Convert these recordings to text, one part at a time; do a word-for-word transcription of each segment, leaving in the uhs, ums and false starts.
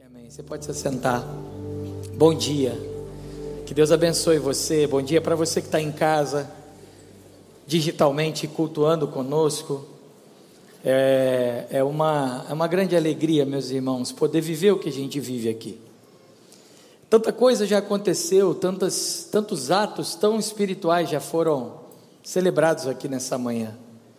Amém. Você pode se sentar. Bom dia. Que Deus abençoe você. Bom dia para você que está em casa, digitalmente cultuando conosco. É, é, uma, é uma grande alegria, meus irmãos, poder viver o que a gente vive aqui. Tanta coisa já aconteceu, tantas, tantos atos tão espirituais já foram celebrados aqui nessa manhã.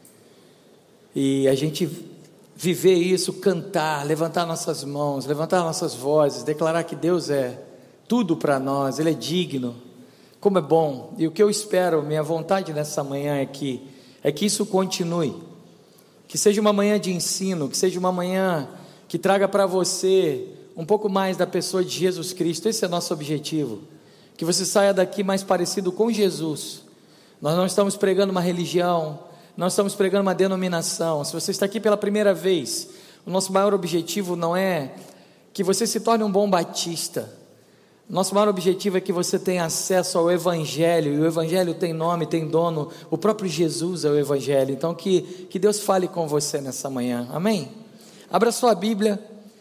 E a gente viver isso, cantar, levantar nossas mãos, levantar nossas vozes, declarar que Deus é tudo para nós, Ele é digno, como é bom. E o que eu espero, minha vontade nessa manhã é que, é que isso continue, que seja uma manhã de ensino, que seja uma manhã que traga para você um pouco mais da pessoa de Jesus Cristo. Esse é nosso objetivo, que você saia daqui mais parecido com Jesus. Nós não estamos pregando uma religião, não estamos pregando uma denominação. Se você está aqui pela primeira vez, o nosso maior objetivo não é que você se torne um bom batista. Nosso maior objetivo é que você tenha acesso ao Evangelho, e o Evangelho tem nome, tem dono, o próprio Jesus é o Evangelho. Então que, que Deus fale com você nessa manhã, amém? Abra sua Bíblia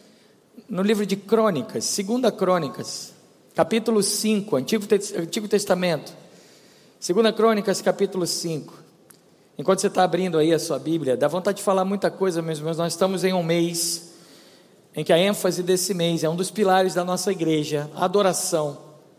no livro de Crônicas, segunda Crônicas, capítulo cinco, Antigo, Antigo Testamento, segunda Crônicas, capítulo cinco. Enquanto você está abrindo aí a sua Bíblia, dá vontade de falar muita coisa, meus irmãos. Nós estamos em um mês em que a ênfase desse mês é um dos pilares da nossa igreja, a adoração.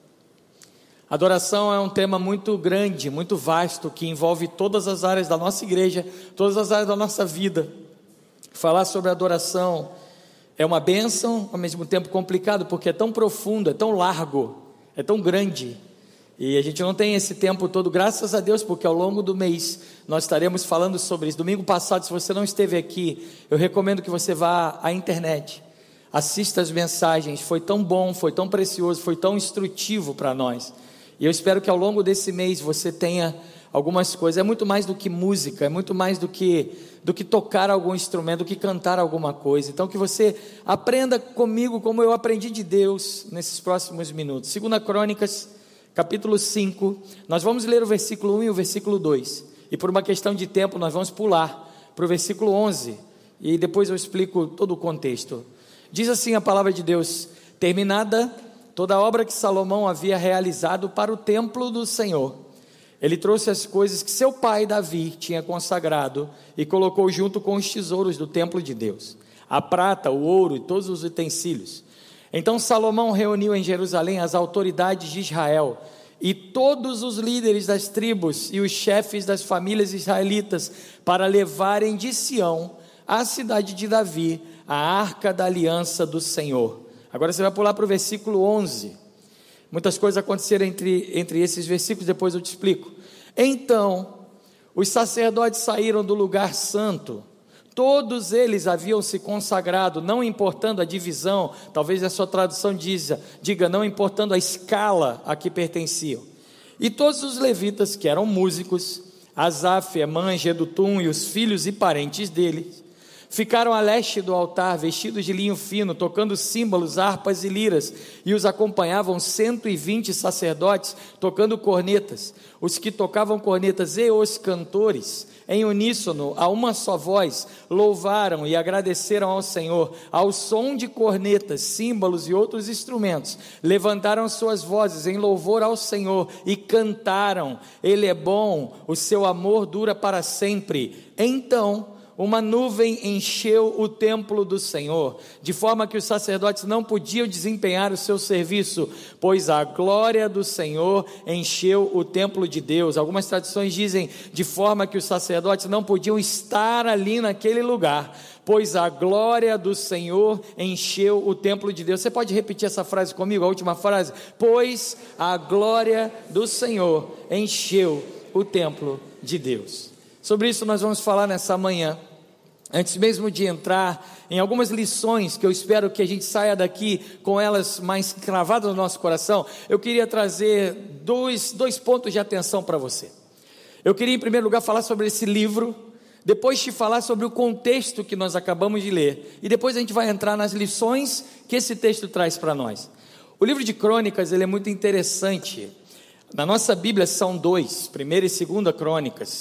Adoração é um tema muito grande, muito vasto, que envolve todas as áreas da nossa igreja, todas as áreas da nossa vida. Falar sobre adoração é uma bênção, ao mesmo tempo complicado, porque é tão profundo, é tão largo, é tão grande. E a gente não tem esse tempo todo, graças a Deus, porque ao longo do mês nós estaremos falando sobre isso. Domingo passado, se você não esteve aqui, eu recomendo que você vá à internet, assista as mensagens. Foi tão bom, foi tão precioso, foi tão instrutivo para nós. E eu espero que ao longo desse mês você tenha algumas coisas. É muito mais do que música, é muito mais do que, do que tocar algum instrumento, do que cantar alguma coisa. Então que você aprenda comigo como eu aprendi de Deus nesses próximos minutos. Segunda Crônicas, capítulo cinco, nós vamos ler o versículo um e o versículo dois, e por uma questão de tempo nós vamos pular para o versículo onze, e depois eu explico todo o contexto. Diz assim a palavra de Deus: terminada toda a obra que Salomão havia realizado para o templo do Senhor, ele trouxe as coisas que seu pai Davi tinha consagrado e colocou junto com os tesouros do templo de Deus, a prata, o ouro e todos os utensílios. Então Salomão reuniu em Jerusalém as autoridades de Israel e todos os líderes das tribos e os chefes das famílias israelitas para levarem de Sião, à cidade de Davi, a arca da aliança do Senhor. Agora você vai pular para o versículo onze. Muitas coisas aconteceram entre, entre esses versículos, depois eu te explico. Então os sacerdotes saíram do lugar santo. Todos eles haviam se consagrado, não importando a divisão, talvez a sua tradução diga, diga, não importando a escala a que pertenciam. E todos os levitas, que eram músicos, Asaf, Emã, Jedutum e os filhos e parentes deles, ficaram a leste do altar, vestidos de linho fino, tocando símbolos, harpas e liras, e os acompanhavam cento e vinte sacerdotes, tocando cornetas. Os que tocavam cornetas e os cantores, em uníssono, a uma só voz, louvaram e agradeceram ao Senhor. Ao som de cornetas, símbolos e outros instrumentos, levantaram suas vozes em louvor ao Senhor e cantaram: Ele é bom, o seu amor dura para sempre. Então uma nuvem encheu o templo do Senhor, de forma que os sacerdotes não podiam desempenhar o seu serviço, pois a glória do Senhor encheu o templo de Deus. Algumas traduções dizem, de forma que os sacerdotes não podiam estar ali naquele lugar, pois a glória do Senhor encheu o templo de Deus. Você pode repetir essa frase comigo, a última frase? Pois a glória do Senhor encheu o templo de Deus. Sobre isso nós vamos falar nessa manhã. Antes mesmo de entrar em algumas lições, que eu espero que a gente saia daqui com elas mais cravadas no nosso coração, eu queria trazer dois, dois pontos de atenção para você. Eu queria em primeiro lugar falar sobre esse livro, depois te falar sobre o contexto que nós acabamos de ler, e depois a gente vai entrar nas lições que esse texto traz para nós. O livro de Crônicas, ele é muito interessante. Na nossa Bíblia são dois, primeira e segunda Crônicas.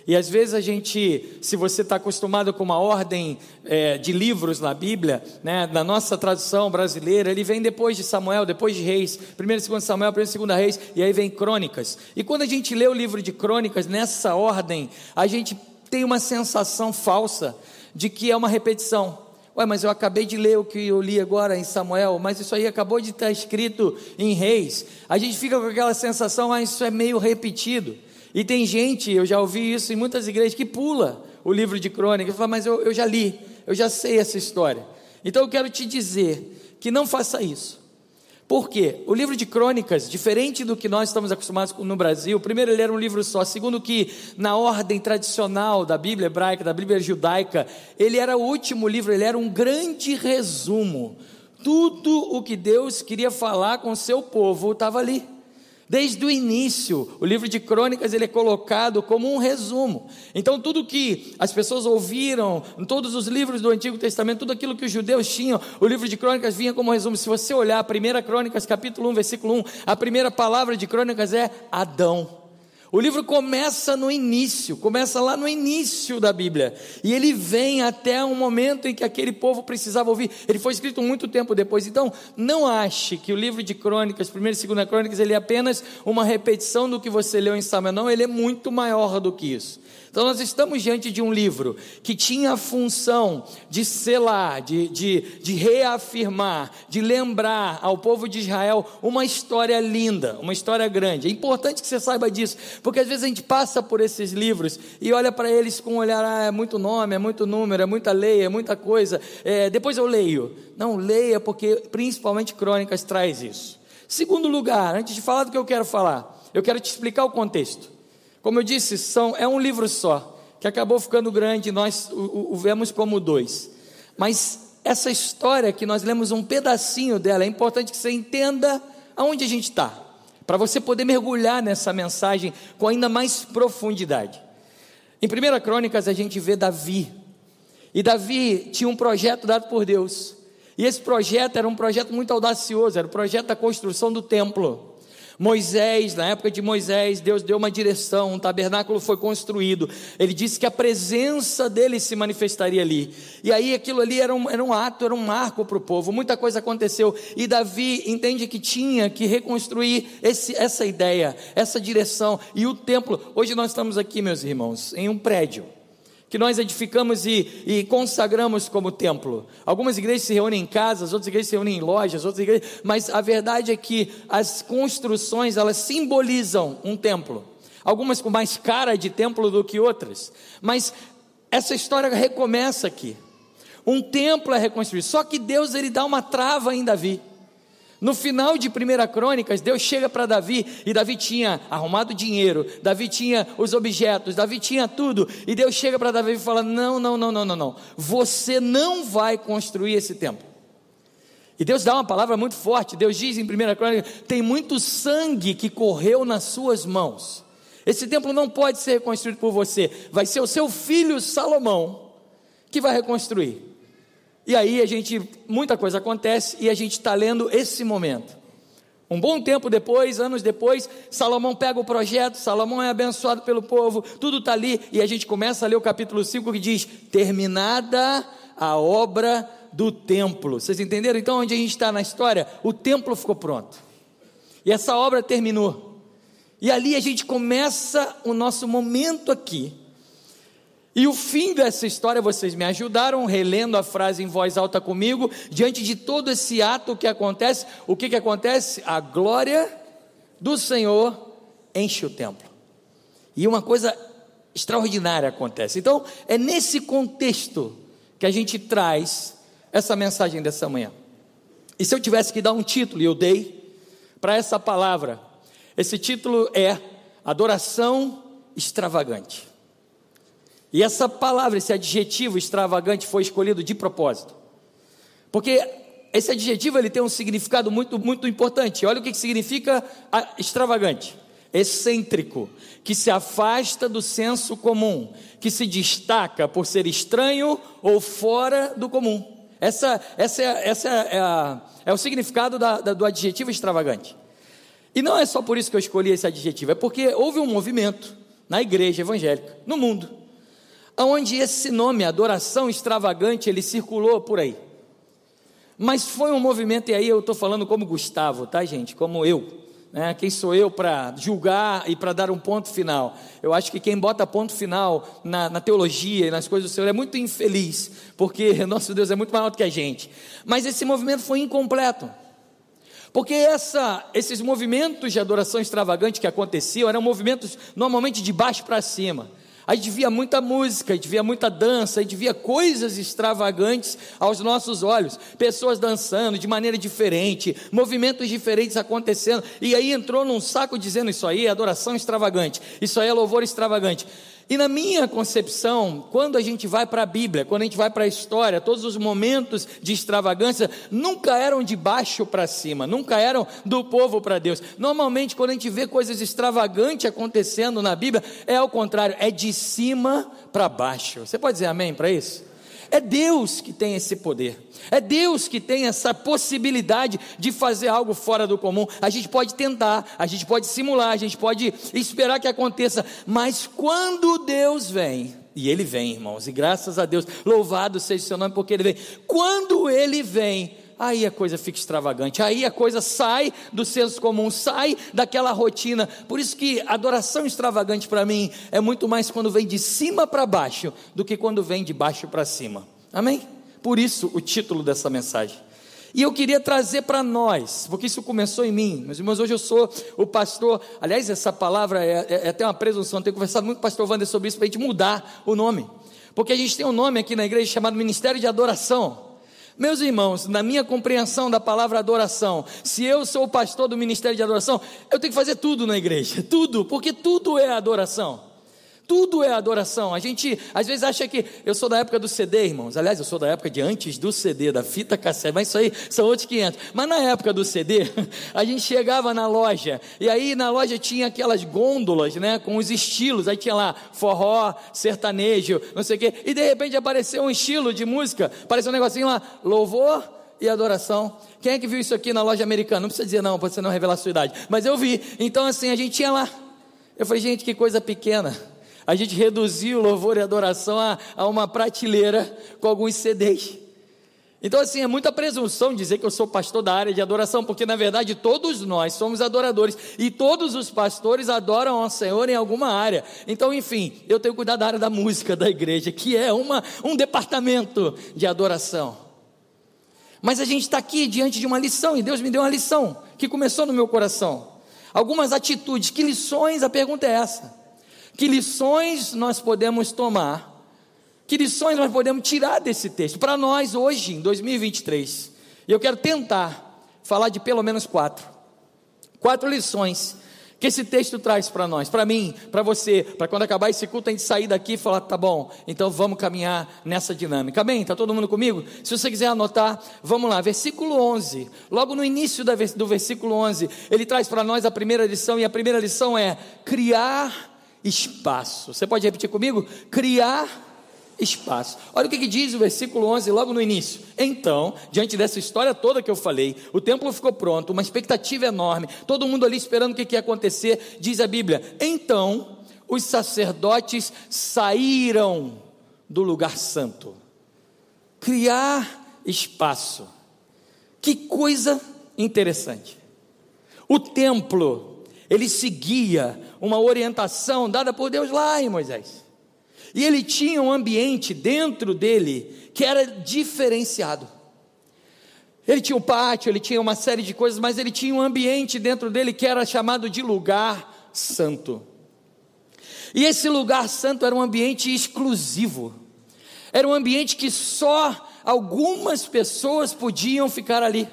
E às vezes a gente, se você está acostumado com uma ordem é, de livros na Bíblia, né, na nossa tradução brasileira, ele vem depois de Samuel, depois de Reis, primeiro e segundo Samuel, primeiro e segundo Reis, e aí vem Crônicas. E quando a gente lê o livro de Crônicas nessa ordem, a gente tem uma sensação falsa de que é uma repetição. Ué, mas eu acabei de ler o que eu li agora em Samuel, mas isso aí acabou de estar escrito em Reis. A gente fica com aquela sensação, ah, isso é meio repetido. E tem gente, eu já ouvi isso em muitas igrejas, que pula o livro de Crônicas, fala, mas eu, eu já li, eu já sei essa história. Então eu quero te dizer que não faça isso. Por quê? O livro de Crônicas, diferente do que nós estamos acostumados no Brasil, primeiro ele era um livro só, segundo que na ordem tradicional da Bíblia hebraica, da Bíblia judaica, ele era o último livro, ele era um grande resumo. Tudo o que Deus queria falar com o seu povo estava ali. Desde o início, o livro de Crônicas ele é colocado como um resumo. Então tudo que as pessoas ouviram, em todos os livros do Antigo Testamento, tudo aquilo que os judeus tinham, o livro de Crônicas vinha como resumo. Se você olhar a primeira Crônicas, capítulo um, versículo um, a primeira palavra de Crônicas é Adão. O livro começa no início, começa lá no início da Bíblia, e ele vem até um momento em que aquele povo precisava ouvir. Ele foi escrito muito tempo depois. Então não ache que o livro de Crônicas, primeira e segunda Crônicas, ele é apenas uma repetição do que você leu em Samuel. Não, ele é muito maior do que isso. Então nós estamos diante de um livro que tinha a função de selar, de, de, de reafirmar, de lembrar ao povo de Israel uma história linda, uma história grande. É importante que você saiba disso, porque às vezes a gente passa por esses livros e olha para eles com um olhar, ah, é muito nome, é muito número, é muita lei, é muita coisa, é, depois eu leio. Não, leia, porque principalmente Crônicas traz isso. Segundo lugar, antes de falar do que eu quero falar, eu quero te explicar o contexto. Como eu disse, são, é um livro só, que acabou ficando grande, nós o, o, o vemos como dois. Mas essa história que nós lemos um pedacinho dela, é importante que você entenda aonde a gente está, para você poder mergulhar nessa mensagem com ainda mais profundidade. Em primeira Crônicas a gente vê Davi, e Davi tinha um projeto dado por Deus, e esse projeto era um projeto muito audacioso, era o projeto da construção do templo. Moisés, na época de Moisés, Deus deu uma direção, um tabernáculo foi construído, ele disse que a presença dele se manifestaria ali, e aí aquilo ali era um, era um ato, era um marco para o povo, muita coisa aconteceu, e Davi entende que tinha que reconstruir esse, essa ideia, essa direção, e o templo. Hoje nós estamos aqui, meus irmãos, em um prédio, que nós edificamos e, e consagramos como templo. Algumas igrejas se reúnem em casas, outras igrejas se reúnem em lojas, outras igrejas, mas a verdade é que as construções, elas simbolizam um templo, algumas com mais cara de templo do que outras, mas essa história recomeça aqui, um templo é reconstruído, só que Deus ele dá uma trava em Davi. No final de primeira Crônicas, Deus chega para Davi, e Davi tinha arrumado dinheiro, Davi tinha os objetos, Davi tinha tudo, e Deus chega para Davi e fala, não, não, não, não, não, não, você não vai construir esse templo. E Deus dá uma palavra muito forte, Deus diz em primeira Crônicas, tem muito sangue que correu nas suas mãos, esse templo não pode ser reconstruído por você, vai ser o seu filho Salomão que vai reconstruir. E aí a gente, muita coisa acontece, e a gente está lendo esse momento. Um bom tempo depois, anos depois, Salomão pega o projeto, Salomão é abençoado pelo povo, tudo está ali, e a gente começa a ler o capítulo cinco que diz, terminada a obra do templo. Vocês entenderam então onde a gente está na história? O templo ficou pronto, e essa obra terminou, e ali a gente começa o nosso momento aqui. E o fim dessa história, vocês me ajudaram relendo a frase em voz alta comigo, diante de todo esse ato que acontece, o que que acontece? A glória do Senhor enche o templo, e uma coisa extraordinária acontece. Então é nesse contexto que a gente traz essa mensagem dessa manhã. E se eu tivesse que dar um título, e eu dei para essa palavra, esse título é adoração extravagante. E essa palavra, esse adjetivo extravagante foi escolhido de propósito, porque esse adjetivo ele tem um significado muito, muito importante. Olha o que significa extravagante: excêntrico, que se afasta do senso comum, que se destaca por ser estranho ou fora do comum. Essa, essa, é, essa é, a, é o significado da, da, do adjetivo extravagante. E não é só por isso que eu escolhi esse adjetivo, é porque houve um movimento na igreja evangélica, no mundo, onde esse nome, adoração extravagante, ele circulou por aí. Mas foi um movimento, e aí eu estou falando como Gustavo, tá, gente? Como eu, né? Quem sou eu para julgar e para dar um ponto final? Eu acho que quem bota ponto final na, na teologia e nas coisas do Senhor é muito infeliz, porque nosso Deus é muito maior do que a gente. Mas esse movimento foi incompleto, porque essa, esses movimentos de adoração extravagante que aconteciam, eram movimentos normalmente de baixo para cima. A gente via muita música, a gente via muita dança, a gente via coisas extravagantes aos nossos olhos, pessoas dançando de maneira diferente, movimentos diferentes acontecendo, e aí entrou num saco dizendo: isso aí é adoração extravagante, isso aí é louvor extravagante. E na minha concepção, quando a gente vai para a Bíblia, quando a gente vai para a história, todos os momentos de extravagância nunca eram de baixo para cima, nunca eram do povo para Deus. Normalmente, quando a gente vê coisas extravagantes acontecendo na Bíblia, é ao contrário, é de cima para baixo. Você pode dizer amém para isso? É Deus que tem esse poder, é Deus que tem essa possibilidade de fazer algo fora do comum. A gente pode tentar, a gente pode simular, a gente pode esperar que aconteça, mas quando Deus vem, e Ele vem, irmãos, e graças a Deus, louvado seja o seu nome porque Ele vem, quando Ele vem, aí a coisa fica extravagante, aí a coisa sai do senso comum, sai daquela rotina. Por isso que adoração extravagante para mim é muito mais quando vem de cima para baixo do que quando vem de baixo para cima, amém? Por isso o título dessa mensagem. E eu queria trazer para nós, porque isso começou em mim, meus irmãos. Hoje eu sou o pastor, aliás, essa palavra é, é, é até uma presunção, eu tenho conversado muito com o pastor Wander sobre isso, para a gente mudar o nome, porque a gente tem um nome aqui na igreja chamado Ministério de Adoração. Meus irmãos, na minha compreensão da palavra adoração, se eu sou o pastor do Ministério de Adoração, eu tenho que fazer tudo na igreja, tudo, porque tudo é adoração. Tudo é adoração. A gente às vezes acha que eu sou da época do C D, irmãos. Aliás, eu sou da época de antes do C D, da fita cassete, mas isso aí são outros quinhentos. Mas na época do C D, a gente chegava na loja, e aí na loja tinha aquelas gôndolas, né, com os estilos. Aí tinha lá forró, sertanejo, não sei o quê, e de repente apareceu um estilo de música, apareceu um negocinho lá, louvor e adoração. Quem é que viu isso aqui na loja americana? Não precisa dizer não, para você não revelar a sua idade, mas eu vi. Então assim, a gente tinha lá, eu falei: gente, que coisa pequena. A gente reduziu o louvor e adoração a, a uma prateleira com alguns C Ds. Então assim, é muita presunção dizer que eu sou pastor da área de adoração, porque na verdade todos nós somos adoradores, e todos os pastores adoram ao Senhor em alguma área. Então enfim, eu tenho cuidado da área da música da igreja, que é uma, um departamento de adoração. Mas a gente está aqui diante de uma lição, e Deus me deu uma lição, que começou no meu coração. Algumas atitudes, que lições? A pergunta é essa. Que lições nós podemos tomar, que lições nós podemos tirar desse texto, para nós hoje, em dois mil e vinte e três, e eu quero tentar falar de pelo menos quatro, quatro lições, que esse texto traz para nós, para mim, para você, para quando acabar esse culto, a gente sair daqui e falar: tá bom, então vamos caminhar nessa dinâmica, amém? Está todo mundo comigo? Se você quiser anotar, vamos lá, versículo onze, logo no início do versículo onze, ele traz para nós a primeira lição, e a primeira lição é criar espaço. Você pode repetir comigo? Criar espaço. Olha o que, que diz o versículo onze logo no início. Então, diante dessa história toda que eu falei, o templo ficou pronto, uma expectativa enorme, todo mundo ali esperando o que, que ia acontecer. Diz a Bíblia: então os sacerdotes saíram do lugar santo. Criar espaço. Que coisa interessante. O templo, ele seguia uma orientação dada por Deus lá em Moisés, e ele tinha um ambiente dentro dele que era diferenciado. Ele tinha um pátio, ele tinha uma série de coisas, mas ele tinha um ambiente dentro dele que era chamado de lugar santo. E esse lugar santo era um ambiente exclusivo, era um ambiente que só algumas pessoas podiam ficar ali.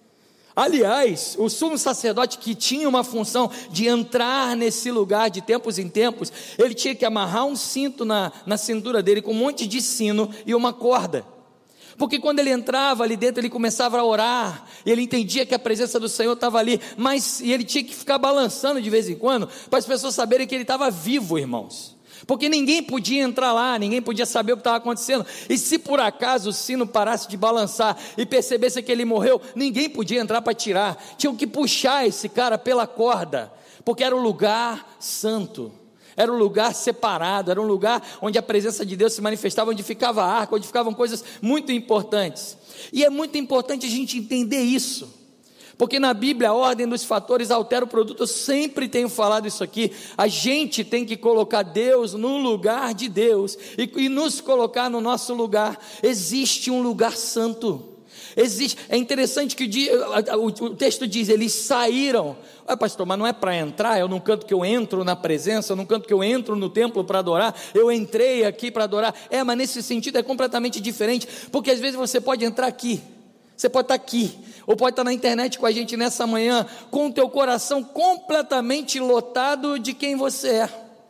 Aliás, o sumo sacerdote, que tinha uma função de entrar nesse lugar de tempos em tempos, ele tinha que amarrar um cinto na, na cintura dele, com um monte de sino e uma corda, porque quando ele entrava ali dentro, ele começava a orar, e ele entendia que a presença do Senhor estava ali, mas e ele tinha que ficar balançando de vez em quando, para as pessoas saberem que ele estava vivo, irmãos, porque ninguém podia entrar lá, ninguém podia saber o que estava acontecendo, e se por acaso o sino parasse de balançar, e percebesse que ele morreu, ninguém podia entrar para tirar, tinham que puxar esse cara pela corda, porque era o lugar santo, Era um lugar separado, era um lugar onde a presença de Deus se manifestava, onde ficava a arca, onde ficavam coisas muito importantes. E é muito importante a gente entender isso, porque na Bíblia a ordem dos fatores altera o produto. Eu sempre tenho falado isso aqui. A gente tem que colocar Deus no lugar de Deus e, e nos colocar no nosso lugar. Existe um lugar santo. Existe, é interessante que o, o, o texto diz, eles saíram. Ah, pastor, mas não é para entrar? Eu não canto que eu entro na presença, eu não canto que eu entro no templo para adorar, eu entrei aqui para adorar. É, mas nesse sentido é completamente diferente, porque às vezes você pode entrar aqui, você pode estar aqui, ou pode estar na internet com a gente nessa manhã, com o teu coração completamente lotado de quem você é.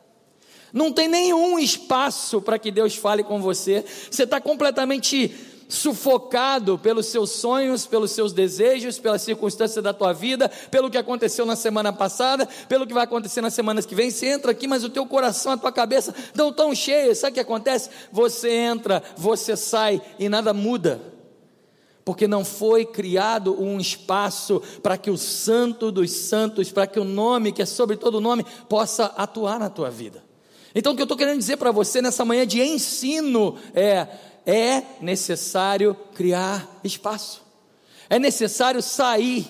Não tem nenhum espaço para que Deus fale com você, você está completamente sufocado pelos seus sonhos, pelos seus desejos, pelas circunstâncias da tua vida, pelo que aconteceu na semana passada, pelo que vai acontecer nas semanas que vem. Você entra aqui, mas o teu coração, a tua cabeça estão tão cheias. Sabe o que acontece? Você entra, você sai e nada muda, porque não foi criado um espaço para que o santo dos santos, para que o nome que é sobre todo nome possa atuar na tua vida. Então o que eu estou querendo dizer para você nessa manhã de ensino é: é necessário criar espaço, é necessário sair,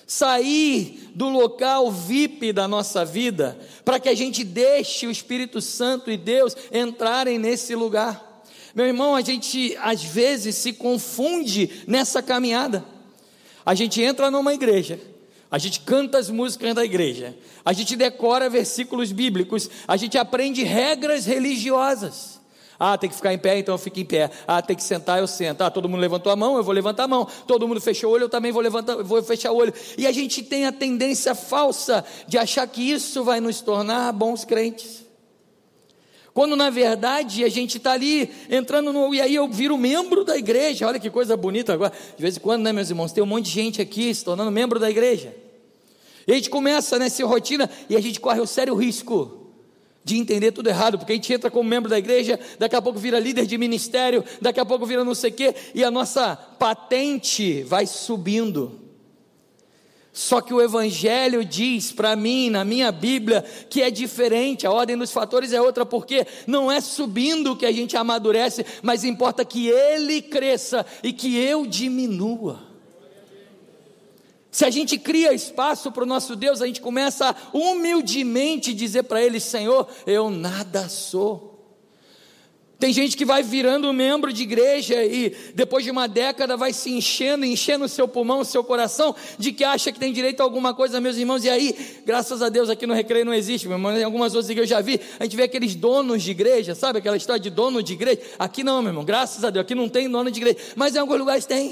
sair do local V I P da nossa vida, para que a gente deixe o Espírito Santo e Deus entrarem nesse lugar. Meu irmão, a gente às vezes se confunde nessa caminhada. A gente entra numa igreja, a gente canta as músicas da igreja, a gente decora versículos bíblicos, a gente aprende regras religiosas. Ah, tem que ficar em pé, então eu fico em pé. Ah, tem que sentar, eu sento. Ah, todo mundo levantou a mão, eu vou levantar a mão. Todo mundo fechou o olho, eu também vou levantar, vou fechar o olho. E a gente tem a tendência falsa de achar que isso vai nos tornar bons crentes, quando na verdade a gente está ali entrando no... E aí eu viro membro da igreja. Olha que coisa bonita agora. De vez em quando, né, meus irmãos, tem um monte de gente aqui se tornando membro da igreja. E a gente começa nessa rotina e a gente corre o sério risco de entender tudo errado, porque a gente entra como membro da igreja, daqui a pouco vira líder de ministério, daqui a pouco vira não sei o quê, e a nossa patente vai subindo. Só que o Evangelho diz para mim, na minha Bíblia, que é diferente. A ordem dos fatores é outra, porque não é subindo que a gente amadurece, mas importa que Ele cresça e que eu diminua. Se a gente cria espaço para o nosso Deus, a gente começa a humildemente dizer para Ele: Senhor, eu nada sou. Tem gente que vai virando membro de igreja e depois de uma década vai se enchendo, enchendo o seu pulmão, o seu coração, de que acha que tem direito a alguma coisa, meus irmãos. E aí, graças a Deus, aqui no Recreio não existe, meu irmão. Em algumas outras igrejas eu já vi, a gente vê aqueles donos de igreja, sabe aquela história de dono de igreja? Aqui não, meu irmão, graças a Deus, aqui não tem dono de igreja, mas em alguns lugares tem.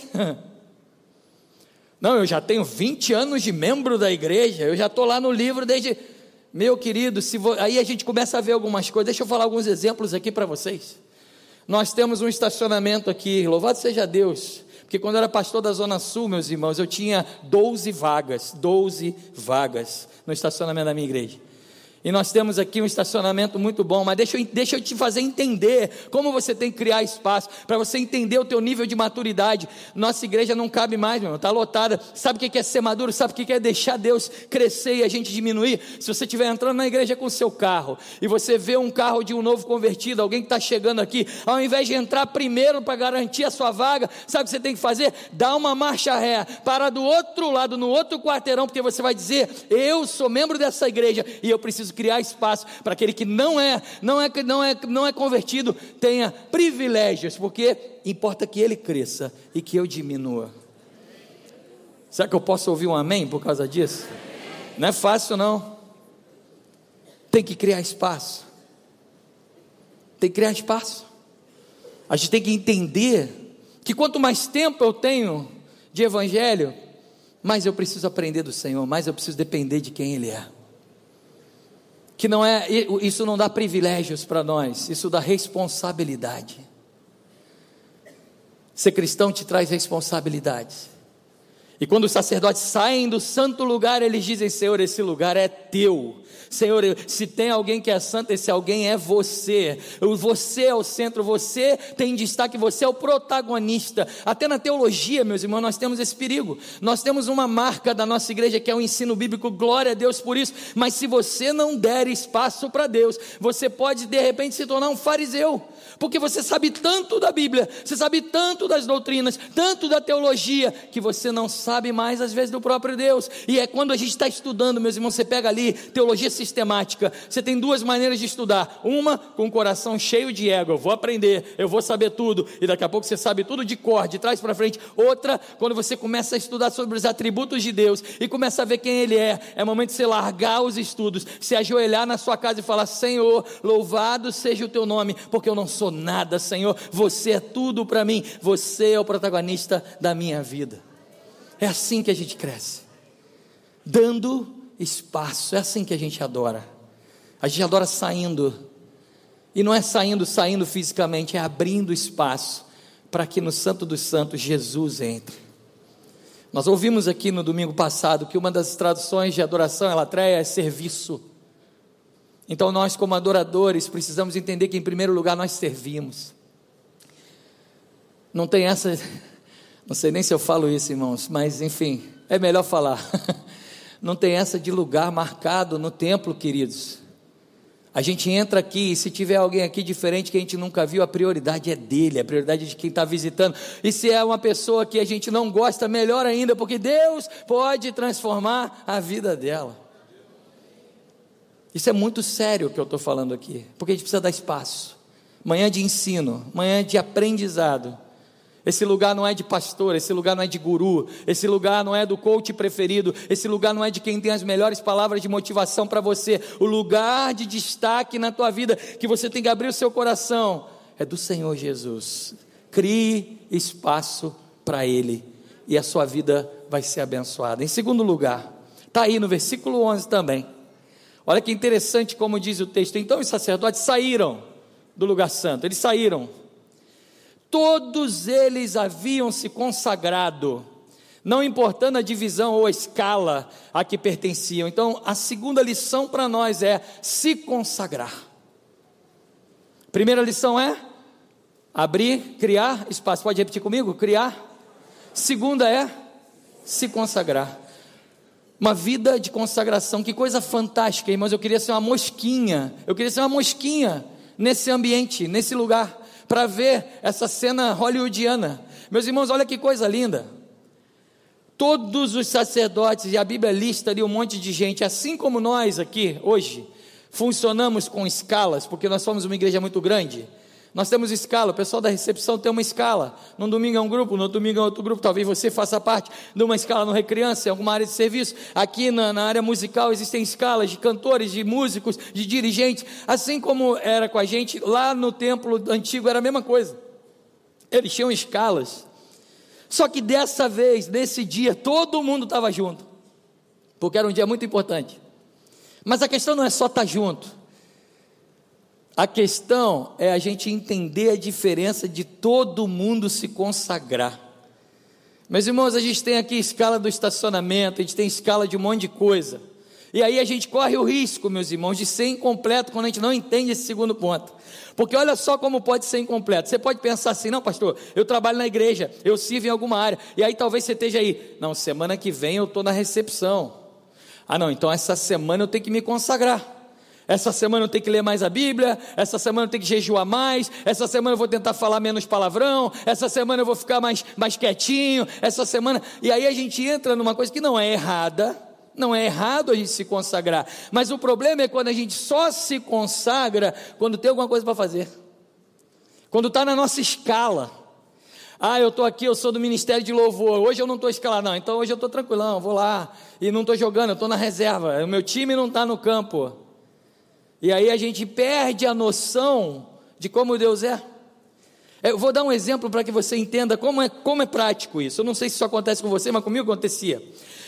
Não, eu já tenho vinte anos de membro da igreja, eu já estou lá no livro desde... Meu querido, se vo... aí a gente começa a ver algumas coisas. Deixa eu falar alguns exemplos aqui para vocês. Nós temos um estacionamento aqui, louvado seja Deus, porque quando eu era pastor da Zona Sul, meus irmãos, eu tinha doze vagas, doze vagas no estacionamento da minha igreja. E nós temos aqui um estacionamento muito bom, mas deixa eu, deixa eu te fazer entender como você tem que criar espaço, para você entender o teu nível de maturidade. Nossa igreja não cabe mais, meu irmão, está lotada. Sabe o que é ser maduro? Sabe o que é deixar Deus crescer e a gente diminuir? Se você estiver entrando na igreja com o seu carro, e você vê um carro de um novo convertido, alguém que está chegando aqui, ao invés de entrar primeiro para garantir a sua vaga, sabe o que você tem que fazer? Dá uma marcha ré, para do outro lado, no outro quarteirão, porque você vai dizer: eu sou membro dessa igreja, e eu preciso criar espaço para aquele que não é, não é, não é, não é convertido, tenha privilégios, porque importa que ele cresça e que eu diminua. Será que eu posso ouvir um amém por causa disso? Não é fácil não. Tem que criar espaço. Tem que criar espaço. A gente tem que entender que quanto mais tempo eu tenho de evangelho, mais eu preciso aprender do Senhor, mais eu preciso depender de quem Ele é. Que não é, isso não dá privilégios para nós, isso dá responsabilidade. Ser cristão te traz responsabilidades. E quando os sacerdotes saem do santo lugar, eles dizem: Senhor, esse lugar é teu. Senhor, se tem alguém que é santo, esse alguém é você. Você é o centro, você tem destaque, você é o protagonista. Até na teologia, meus irmãos, nós temos esse perigo. Nós temos uma marca da nossa igreja que é o ensino bíblico, glória a Deus por isso. Mas se você não der espaço para Deus, você pode de repente se tornar um fariseu, porque você sabe tanto da Bíblia, você sabe tanto das doutrinas, tanto da teologia, que você não sabe mais às vezes do próprio Deus. E é quando a gente está estudando, meus irmãos, você pega ali teologia sistemática, você tem duas maneiras de estudar: uma com o coração cheio de ego, eu vou aprender, eu vou saber tudo, e daqui a pouco você sabe tudo de cor, de trás para frente. Outra, quando você começa a estudar sobre os atributos de Deus, e começa a ver quem Ele é, é momento de você largar os estudos, se ajoelhar na sua casa e falar: Senhor, louvado seja o teu nome, porque eu não sou nada, Senhor, você é tudo para mim, você é o protagonista da minha vida. É assim que a gente cresce, dando espaço. É assim que a gente adora. A gente adora saindo, e não é saindo, saindo fisicamente, é abrindo espaço para que no Santo dos Santos Jesus entre. Nós ouvimos aqui no domingo passado que uma das traduções de adoração, elatreia, é serviço. Então nós, como adoradores, precisamos entender que em primeiro lugar nós servimos. Não tem essa, não sei nem se eu falo isso, irmãos, mas enfim, é melhor falar. Não tem essa de lugar marcado no templo, queridos. A gente entra aqui, e se tiver alguém aqui diferente que a gente nunca viu, a prioridade é dele, a prioridade é de quem está visitando. E se é uma pessoa que a gente não gosta, melhor ainda, porque Deus pode transformar a vida dela. Isso é muito sério o que eu estou falando aqui, porque a gente precisa dar espaço. Manhã de ensino, manhã de aprendizado. Esse lugar não é de pastor, esse lugar não é de guru, esse lugar não é do coach preferido, esse lugar não é de quem tem as melhores palavras de motivação para você. O lugar de destaque na tua vida, que você tem que abrir o seu coração, é do Senhor Jesus. Crie espaço para Ele, e a sua vida vai ser abençoada. Em segundo lugar, está aí no versículo onze também. Olha que interessante como diz o texto. Então os sacerdotes saíram do lugar santo, eles saíram. Todos eles haviam se consagrado, não importando a divisão ou a escala a que pertenciam. Então a segunda lição para nós é se consagrar. Primeira lição é abrir, criar espaço. Pode repetir comigo? Criar. Segunda é se consagrar. Uma vida de consagração, que coisa fantástica, irmãos. Eu queria ser uma mosquinha, eu queria ser uma mosquinha nesse ambiente, nesse lugar, para ver essa cena hollywoodiana. Meus irmãos, olha que coisa linda. Todos os sacerdotes, e a Bíblia lista ali um monte de gente, assim como nós aqui hoje, funcionamos com escalas, porque nós somos uma igreja muito grande. Nós temos escala, o pessoal da recepção tem uma escala, num domingo é um grupo, no outro domingo é outro grupo, talvez você faça parte de uma escala no Recriança, em alguma área de serviço. Aqui na, na área musical existem escalas de cantores, de músicos, de dirigentes, assim como era com a gente, lá no templo antigo era a mesma coisa, eles tinham escalas, só que dessa vez, nesse dia, todo mundo estava junto, porque era um dia muito importante. Mas a questão não é só estar junto, a questão é a gente entender a diferença de todo mundo se consagrar. Meus irmãos, a gente tem aqui escala do estacionamento, a gente tem escala de um monte de coisa, e aí a gente corre o risco, meus irmãos, de ser incompleto quando a gente não entende esse segundo ponto. Porque olha só como pode ser incompleto. Você pode pensar assim: não, pastor, eu trabalho na igreja, eu sirvo em alguma área, e aí talvez você esteja aí, não, semana que vem eu estou na recepção. Ah não, então essa semana eu tenho que me consagrar, essa semana eu tenho que ler mais a Bíblia, essa semana eu tenho que jejuar mais, essa semana eu vou tentar falar menos palavrão, essa semana eu vou ficar mais, mais quietinho, essa semana, e aí a gente entra numa coisa que não é errada, não é errado a gente se consagrar, mas o problema é quando a gente só se consagra quando tem alguma coisa para fazer, quando está na nossa escala. Ah, eu estou aqui, eu sou do Ministério de Louvor, hoje eu não estou escalado, não, então hoje eu estou tranquilão, vou lá, e não estou jogando, eu estou na reserva, o meu time não está no campo. E aí a gente perde a noção de como Deus é. Eu vou dar um exemplo para que você entenda como é, como é prático isso. Eu não sei se isso acontece com você, mas comigo acontecia.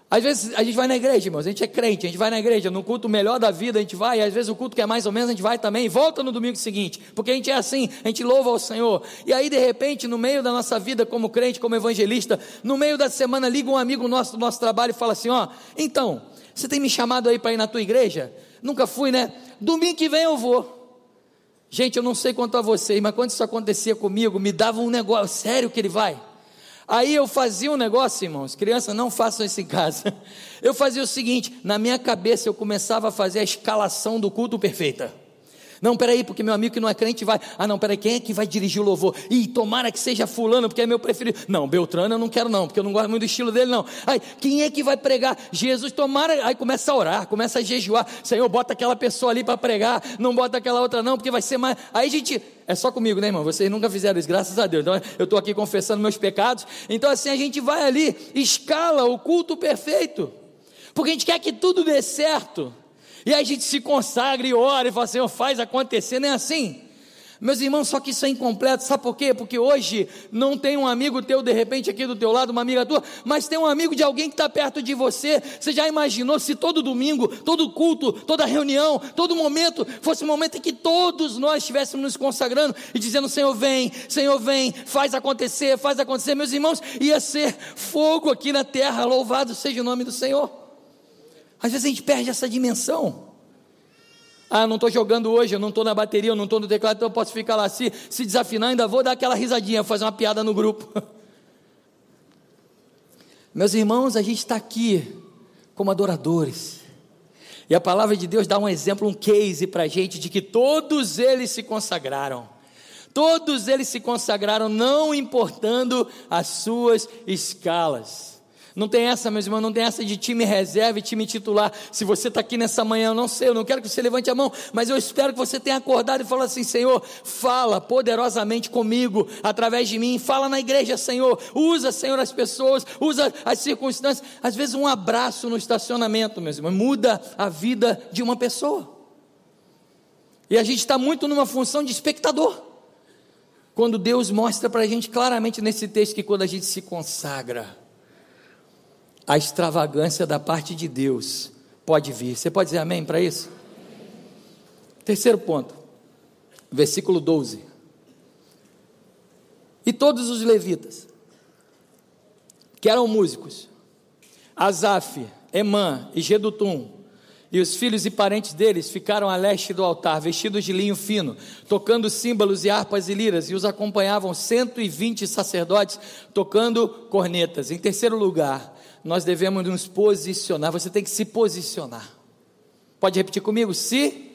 Às vezes a gente vai na igreja, irmãos, a gente é crente, a gente vai na igreja, no culto melhor da vida a gente vai, e às vezes o culto que é mais ou menos a gente vai também, e volta no domingo seguinte, porque a gente é assim, a gente louva ao Senhor, e aí de repente no meio da nossa vida como crente, como evangelista, no meio da semana liga um amigo nosso do nosso trabalho e fala assim, ó, então, você tem me chamado aí para ir na tua igreja? Nunca fui, né? Domingo que vem eu vou. Gente, eu não sei quanto a vocês, mas quando isso acontecia comigo, me dava um negócio, sério que ele vai? Aí eu fazia um negócio, irmãos, crianças não façam isso em casa, eu fazia o seguinte, na minha cabeça eu começava a fazer a escalação do culto perfeita. Não, peraí, porque meu amigo que não é crente vai, ah não, peraí, quem é que vai dirigir o louvor? Ih, tomara que seja fulano, porque é meu preferido. Não, Beltrano eu não quero não, porque eu não gosto muito do estilo dele não. Aí, quem é que vai pregar? Jesus, tomara, aí começa a orar, começa a jejuar, Senhor, bota aquela pessoa ali para pregar, não bota aquela outra não, porque vai ser mais, aí gente, é só comigo, né irmão, vocês nunca fizeram isso, graças a Deus, então eu estou aqui confessando meus pecados, então assim a gente vai ali, escala o culto perfeito, porque a gente quer que tudo dê certo, e aí a gente se consagra e ora e fala, Senhor, faz acontecer, não é assim? Meus irmãos, só que isso é incompleto, sabe por quê? Porque hoje não tem um amigo teu de repente aqui do teu lado, uma amiga tua, mas tem um amigo de alguém que está perto de você. Você já imaginou se todo domingo, todo culto, toda reunião, todo momento, fosse um momento em que todos nós estivéssemos nos consagrando e dizendo, Senhor vem, Senhor vem, faz acontecer, faz acontecer, meus irmãos, ia ser fogo aqui na terra, louvado seja o nome do Senhor. Às vezes a gente perde essa dimensão. Ah, não estou jogando hoje, eu não estou na bateria, eu não estou no teclado, então eu posso ficar lá, se, se desafinar, ainda vou dar aquela risadinha, fazer uma piada no grupo. Meus irmãos, a gente está aqui como adoradores, e a palavra de Deus dá um exemplo, um case para a gente, de que todos eles se consagraram, todos eles se consagraram, não importando as suas escalas. Não tem essa, meus irmãos, não tem essa de time reserva e time titular. Se você está aqui nessa manhã, eu não sei, eu não quero que você levante a mão, mas eu espero que você tenha acordado e falado assim, Senhor, fala poderosamente comigo, através de mim, fala na igreja, Senhor, usa, Senhor, as pessoas, usa as circunstâncias, às vezes um abraço no estacionamento, meus irmãos, muda a vida de uma pessoa, e a gente está muito numa função de espectador, quando Deus mostra para a gente claramente nesse texto, que quando a gente se consagra, a extravagância da parte de Deus pode vir. Você pode dizer amém para isso? Terceiro ponto, versículo doze. E todos os levitas, que eram músicos, Asaf, Emã e Gedutum, e os filhos e parentes deles ficaram a leste do altar, vestidos de linho fino, tocando símbolos e harpas e liras, e os acompanhavam cento e vinte sacerdotes, tocando cornetas. Em terceiro lugar, nós devemos nos posicionar. Você tem que se posicionar. Pode repetir comigo? Se.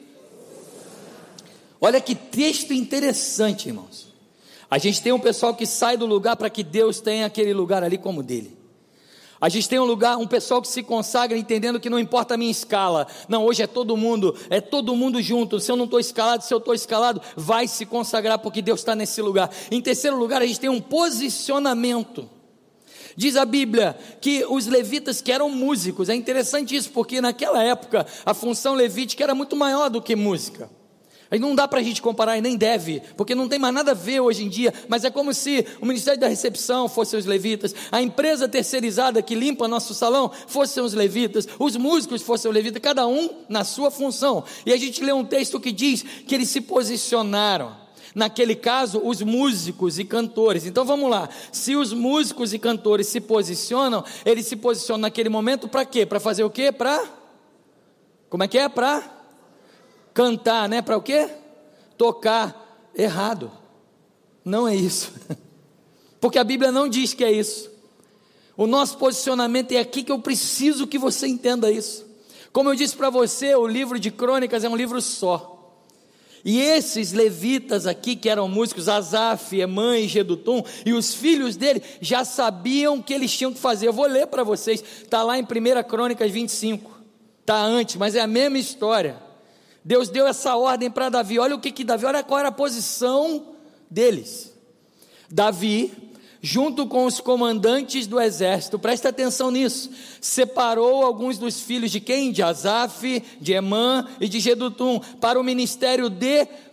Olha que texto interessante, irmãos. A gente tem um pessoal que sai do lugar para que Deus tenha aquele lugar ali como dele. A gente tem um lugar, um pessoal que se consagra entendendo que não importa a minha escala. Não, hoje é todo mundo, é todo mundo junto. Se eu não estou escalado, se eu estou escalado, vai se consagrar porque Deus está nesse lugar. Em terceiro lugar, a gente tem um posicionamento. Diz a Bíblia que os levitas que eram músicos, é interessante isso, porque naquela época a função levítica era muito maior do que música. Aí não dá para a gente comparar e nem deve, porque não tem mais nada a ver hoje em dia, mas é como se o Ministério da Recepção fossem os levitas, a empresa terceirizada que limpa nosso salão fossem os levitas, os músicos fossem os levitas, cada um na sua função. E a gente lê um texto que diz que eles se posicionaram. Naquele caso, os músicos e cantores. Então vamos lá, se os músicos e cantores se posicionam, eles se posicionam naquele momento para quê? Para fazer o quê? Para, como é que é? Para cantar, né? Para o quê? Tocar. Errado, não é isso, porque a Bíblia não diz que é isso. O nosso posicionamento é aqui que eu preciso que você entenda isso. Como eu disse para você, o livro de Crônicas é um livro só. E esses levitas aqui, que eram músicos, Asaf, Emã e Gedutum, e os filhos dele, já sabiam o que eles tinham que fazer. Eu vou ler para vocês, está lá em primeira Crônicas vinte e cinco, está antes, mas é a mesma história. Deus deu essa ordem para Davi, olha o que que Davi, olha qual era a posição deles. Davi, junto com os comandantes do exército, presta atenção nisso, separou alguns dos filhos de quem? De Asaf, de Emã e de Gedutum, para o ministério de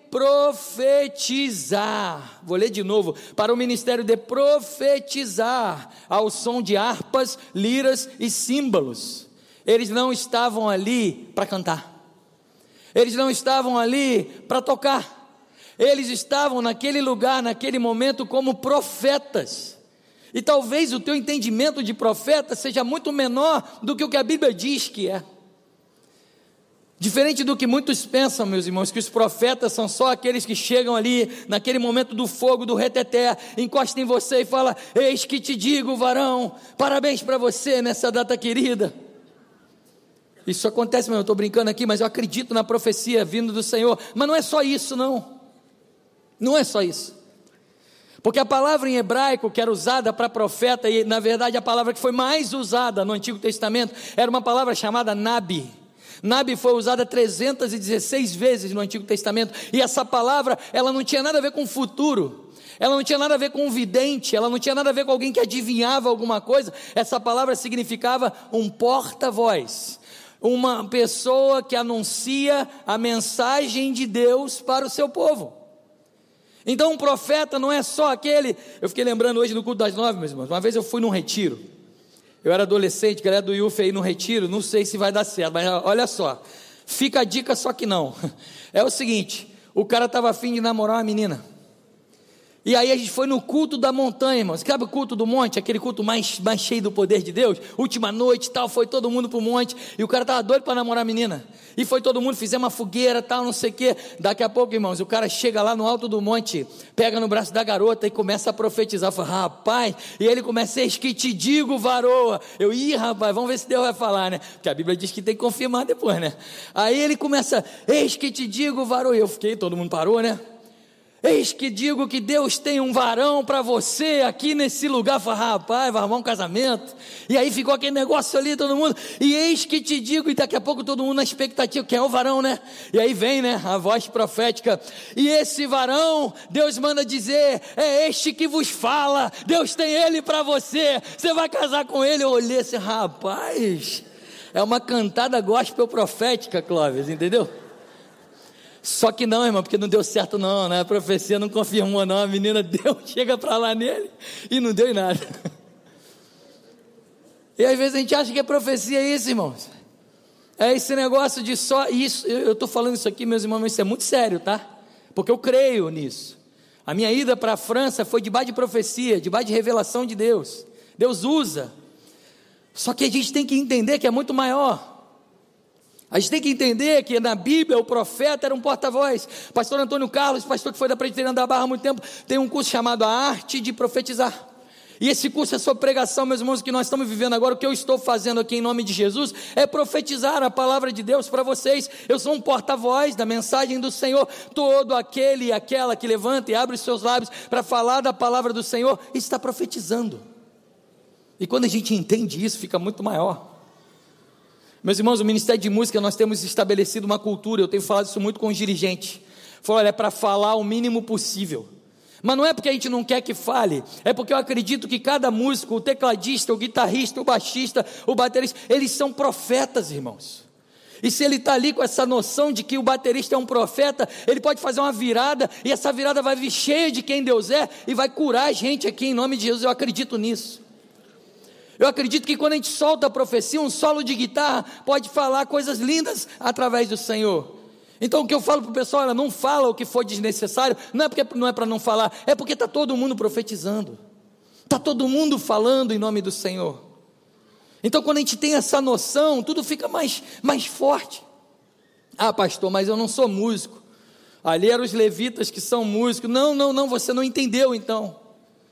profetizar. Vou ler de novo. Para o ministério de profetizar, ao som de harpas, liras e símbolos. Eles não estavam ali para cantar. Eles não estavam ali para tocar. Eles estavam naquele lugar, naquele momento, como profetas. E talvez o teu entendimento de profeta seja muito menor do que o que a Bíblia diz que é. Diferente do que muitos pensam, meus irmãos, que os profetas são só aqueles que chegam ali, naquele momento do fogo, do reteté, encostam em você e falam: eis que te digo, varão, parabéns para você nessa data querida. Isso acontece, mas eu estou brincando aqui, mas eu acredito na profecia vindo do Senhor. Mas não é só isso, não. Não é só isso. Porque a palavra em hebraico que era usada para profeta, e na verdade a palavra que foi mais usada no Antigo Testamento, era uma palavra chamada nabi. Nabi foi usada trezentas e dezesseis vezes no Antigo Testamento, e essa palavra, ela não tinha nada a ver com o futuro, ela não tinha nada a ver com um vidente, ela não tinha nada a ver com alguém que adivinhava alguma coisa. Essa palavra significava um porta-voz, uma pessoa que anuncia a mensagem de Deus para o seu povo. Então um profeta não é só aquele, eu fiquei lembrando hoje no culto das nove, meus irmãos, uma vez eu fui num retiro, eu era adolescente, galera do I U F aí no retiro, não sei se vai dar certo, mas olha só, fica a dica só que não, é o seguinte, o cara estava afim de namorar uma menina, e aí a gente foi no culto da montanha, irmãos, sabe o culto do monte, aquele culto mais, mais cheio do poder de Deus, última noite e tal, foi todo mundo pro monte, e o cara estava doido para namorar a menina, e foi todo mundo, fizemos uma fogueira, tal, não sei o que, daqui a pouco, irmãos, o cara chega lá no alto do monte, pega no braço da garota e começa a profetizar, fala: rapaz, e ele começa: eis que te digo, varoa. Eu, ih, rapaz, vamos ver se Deus vai falar, né, porque a Bíblia diz que tem que confirmar depois, né, aí ele começa: eis que te digo, varoa, e eu fiquei, todo mundo parou, né, eis que digo que Deus tem um varão para você aqui nesse lugar. Fala: rapaz, vai arrumar um casamento, e aí ficou aquele negócio ali, todo mundo, e eis que te digo, e daqui a pouco todo mundo na expectativa, quem é o varão, né, e aí vem, né, a voz profética, e esse varão, Deus manda dizer, é este que vos fala, Deus tem ele para você, você vai casar com ele. Eu olhei assim: rapaz, é uma cantada gospel profética, Clóvis, entendeu? Só que não, irmão, porque não deu certo não, né? A profecia não confirmou não, a menina deu, chega para lá nele, e não deu em nada. E às vezes a gente acha que a profecia é isso, irmãos, é esse negócio de só isso. Eu estou falando isso aqui, meus irmãos, mas isso é muito sério, tá? Porque eu creio nisso. A minha ida para a França foi debaixo de profecia, debaixo de revelação de Deus. Deus usa, só que a gente tem que entender que é muito maior. A gente tem que entender que na Bíblia o profeta era um porta-voz. Pastor Antônio Carlos, pastor que foi da Presbiteriana da Barra há muito tempo, tem um curso chamado A Arte de Profetizar. E esse curso é sobre pregação, meus irmãos, que nós estamos vivendo agora. O que eu estou fazendo aqui em nome de Jesus é profetizar a palavra de Deus para vocês. Eu sou um porta-voz da mensagem do Senhor. Todo aquele e aquela que levanta e abre os seus lábios para falar da palavra do Senhor está profetizando. E quando a gente entende isso, fica muito maior. Meus irmãos, o Ministério de Música, nós temos estabelecido uma cultura, eu tenho falado isso muito com os dirigentes. Falou: olha, é para falar o mínimo possível. Mas não é porque a gente não quer que fale, é porque eu acredito que cada músico, o tecladista, o guitarrista, o baixista, o baterista, eles são profetas, irmãos. E se ele está ali com essa noção de que o baterista é um profeta, ele pode fazer uma virada, e essa virada vai vir cheia de quem Deus é, e vai curar a gente aqui em nome de Jesus. Eu acredito nisso. Eu acredito que quando a gente solta a profecia, um solo de guitarra pode falar coisas lindas através do Senhor. Então o que eu falo para o pessoal, olha, não fala o que for desnecessário, não é porque não é para não falar, é porque está todo mundo profetizando, está todo mundo falando em nome do Senhor. Então quando a gente tem essa noção, tudo fica mais, mais forte. Ah, pastor, mas eu não sou músico, ali eram os levitas que são músicos. Não, não, não, você não entendeu então.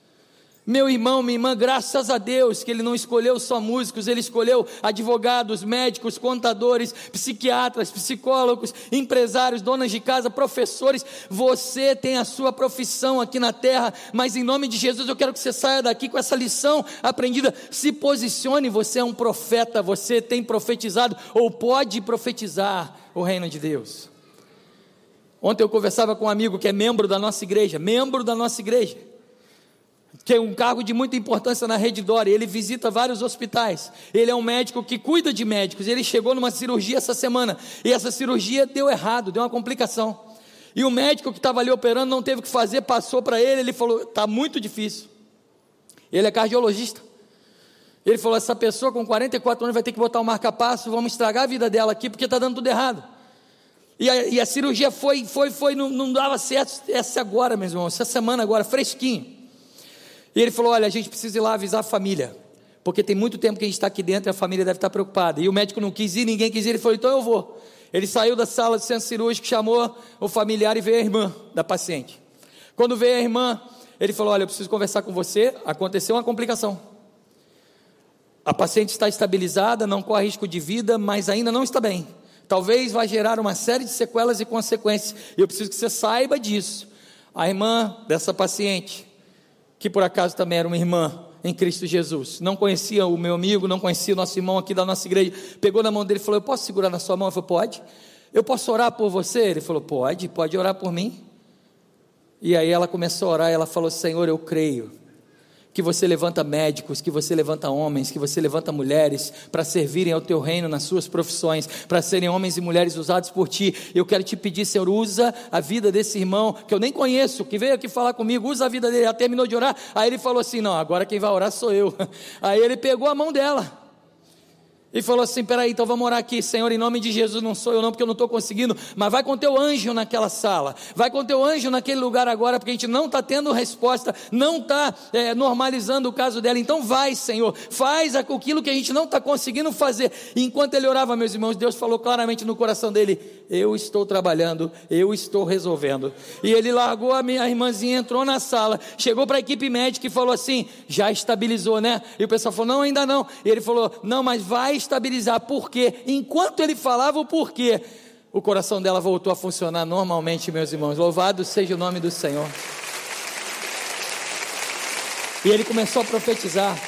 Meu irmão, minha irmã, graças a Deus que Ele não escolheu só músicos, Ele escolheu advogados, médicos, contadores, psiquiatras, psicólogos, empresários, donas de casa, professores. Você tem a sua profissão aqui na terra, mas em nome de Jesus eu quero que você saia daqui com essa lição aprendida. Se posicione, você é um profeta, você tem profetizado ou pode profetizar o reino de Deus. Ontem eu conversava com um amigo que é membro da nossa igreja, membro da nossa igreja, que é um cargo de muita importância na Rede Dória. Ele visita vários hospitais, ele é um médico que cuida de médicos. Ele chegou numa cirurgia essa semana, e essa cirurgia deu errado, deu uma complicação, E o médico que estava ali operando não teve o que fazer, passou para ele, ele falou, está muito difícil. Ele é cardiologista. Ele falou, essa pessoa com quarenta e quatro anos vai ter que botar um marca-passo, vamos estragar a vida dela aqui, porque está dando tudo errado. E a, e a cirurgia foi, foi, foi, não, não dava certo, essa agora, meus irmãos, essa semana agora, fresquinho. E ele falou, olha, a gente precisa ir lá avisar a família, porque tem muito tempo que a gente está aqui dentro e a família deve estar preocupada. E o médico não quis ir, ninguém quis ir, ele falou, então eu vou. Ele saiu da sala de centro cirúrgico, chamou o familiar e veio a irmã da paciente. Quando veio a irmã, ele falou, olha, eu preciso conversar com você, aconteceu uma complicação. A paciente está estabilizada, não corre risco de vida, mas ainda não está bem. Talvez vai gerar uma série de sequelas e consequências, e eu preciso que você saiba disso. A irmã dessa paciente, que por acaso também era uma irmã em Cristo Jesus, não conhecia o meu amigo, não conhecia o nosso irmão aqui da nossa igreja, pegou na mão dele e falou, eu posso segurar na sua mão? Eu falei, pode. Eu posso orar por você? Ele falou, pode, pode orar por mim. E aí ela começou a orar, e ela falou, Senhor, eu creio que você levanta médicos, que você levanta homens, que você levanta mulheres para servirem ao teu reino nas suas profissões, para serem homens e mulheres usados por ti. Eu quero te pedir, Senhor, usa a vida desse irmão, que eu nem conheço, que veio aqui falar comigo, usa a vida dele. Ela terminou de orar, aí ele falou assim, não, agora quem vai orar sou eu. Aí ele pegou a mão dela e falou assim, peraí, então vamos orar aqui, Senhor, em nome de Jesus, não sou eu não, porque eu não estou conseguindo, mas vai com teu anjo naquela sala, vai com teu anjo naquele lugar agora, porque a gente não está tendo resposta, não está é, normalizando o caso dela, então vai, Senhor, faz aquilo que a gente não está conseguindo fazer. E enquanto ele orava, meus irmãos, Deus falou claramente no coração dele, eu estou trabalhando, eu estou resolvendo. E ele largou a minha irmãzinha, entrou na sala, chegou para a equipe médica e falou assim, já estabilizou, né? E o pessoal falou, não, ainda não. E ele falou, não, mas vai estabilizar. Por quê? Enquanto ele falava o porquê, o coração dela voltou a funcionar normalmente, meus irmãos. Louvado seja o nome do Senhor. E ele começou a profetizar.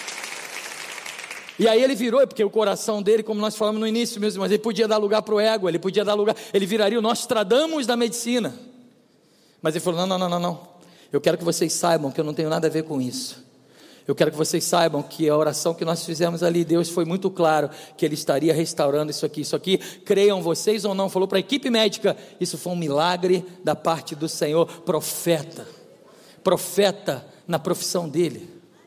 E aí ele virou, porque o coração dele, como nós falamos no início, meus irmãos, ele podia dar lugar para o ego, ele podia dar lugar, ele viraria o Nostradamus da medicina. Mas ele falou, não, não, não, não, não. Eu quero que vocês saibam que eu não tenho nada a ver com isso. Eu quero que vocês saibam que a oração que nós fizemos ali, Deus foi muito claro, que Ele estaria restaurando isso aqui, isso aqui, creiam vocês ou não, falou para a equipe médica, isso foi um milagre da parte do Senhor. Profeta, profeta na profissão dele,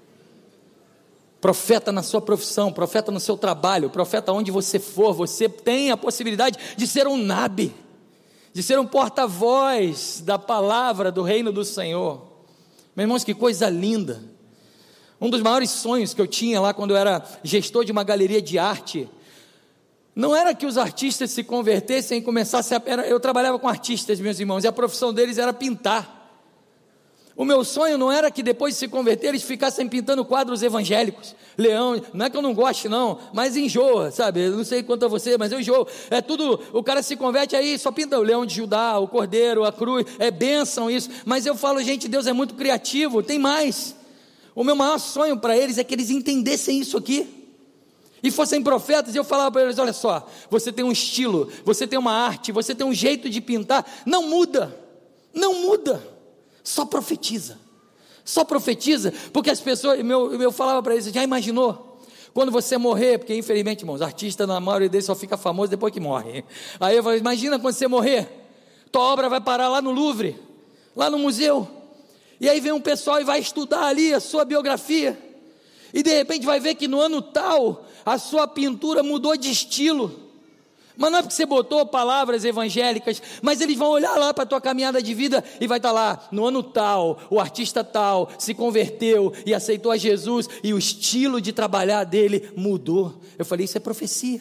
profeta na sua profissão, profeta no seu trabalho, profeta onde você for, você tem a possibilidade de ser um nabe, de ser um porta-voz da palavra do reino do Senhor. Meus irmãos, que coisa linda. Um dos maiores sonhos que eu tinha lá quando eu era gestor de uma galeria de arte, não era que os artistas se convertessem e começassem a... Eu trabalhava com artistas, meus irmãos, e a profissão deles era pintar. O meu sonho não era que depois de se converter eles ficassem pintando quadros evangélicos, leão, não é que eu não goste não, mas enjoa, sabe, eu não sei quanto a você, mas eu enjoo, é tudo, o cara se converte aí, só pinta o leão de Judá, o cordeiro, a cruz, é bênção isso, mas eu falo, gente, Deus é muito criativo, tem mais. O meu maior sonho para eles é que eles entendessem isso aqui e fossem profetas. E eu falava para eles, olha só, você tem um estilo, você tem uma arte, você tem um jeito de pintar, não muda, não muda, só profetiza, só profetiza, porque as pessoas, eu, eu falava para eles, já imaginou, quando você morrer, porque infelizmente, irmãos, artista na maioria deles só fica famoso depois que morre, aí eu falei, imagina quando você morrer, tua obra vai parar lá no Louvre, lá no museu, e aí vem um pessoal e vai estudar ali a sua biografia, e de repente vai ver que no ano tal, a sua pintura mudou de estilo, mas não é porque você botou palavras evangélicas, mas eles vão olhar lá para a tua caminhada de vida, e vai estar lá, no ano tal, o artista tal, se converteu, e aceitou a Jesus, e o estilo de trabalhar dele mudou. Eu falei, isso é profecia.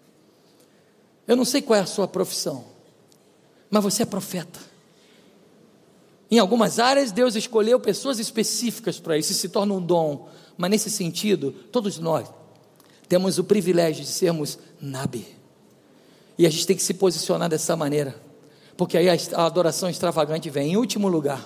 Eu não sei qual é a sua profissão, mas você é profeta. Em algumas áreas, Deus escolheu pessoas específicas para isso, e se torna um dom, mas nesse sentido, todos nós temos o privilégio de sermos nabe, e a gente tem que se posicionar dessa maneira, porque aí a adoração extravagante vem. Em último lugar,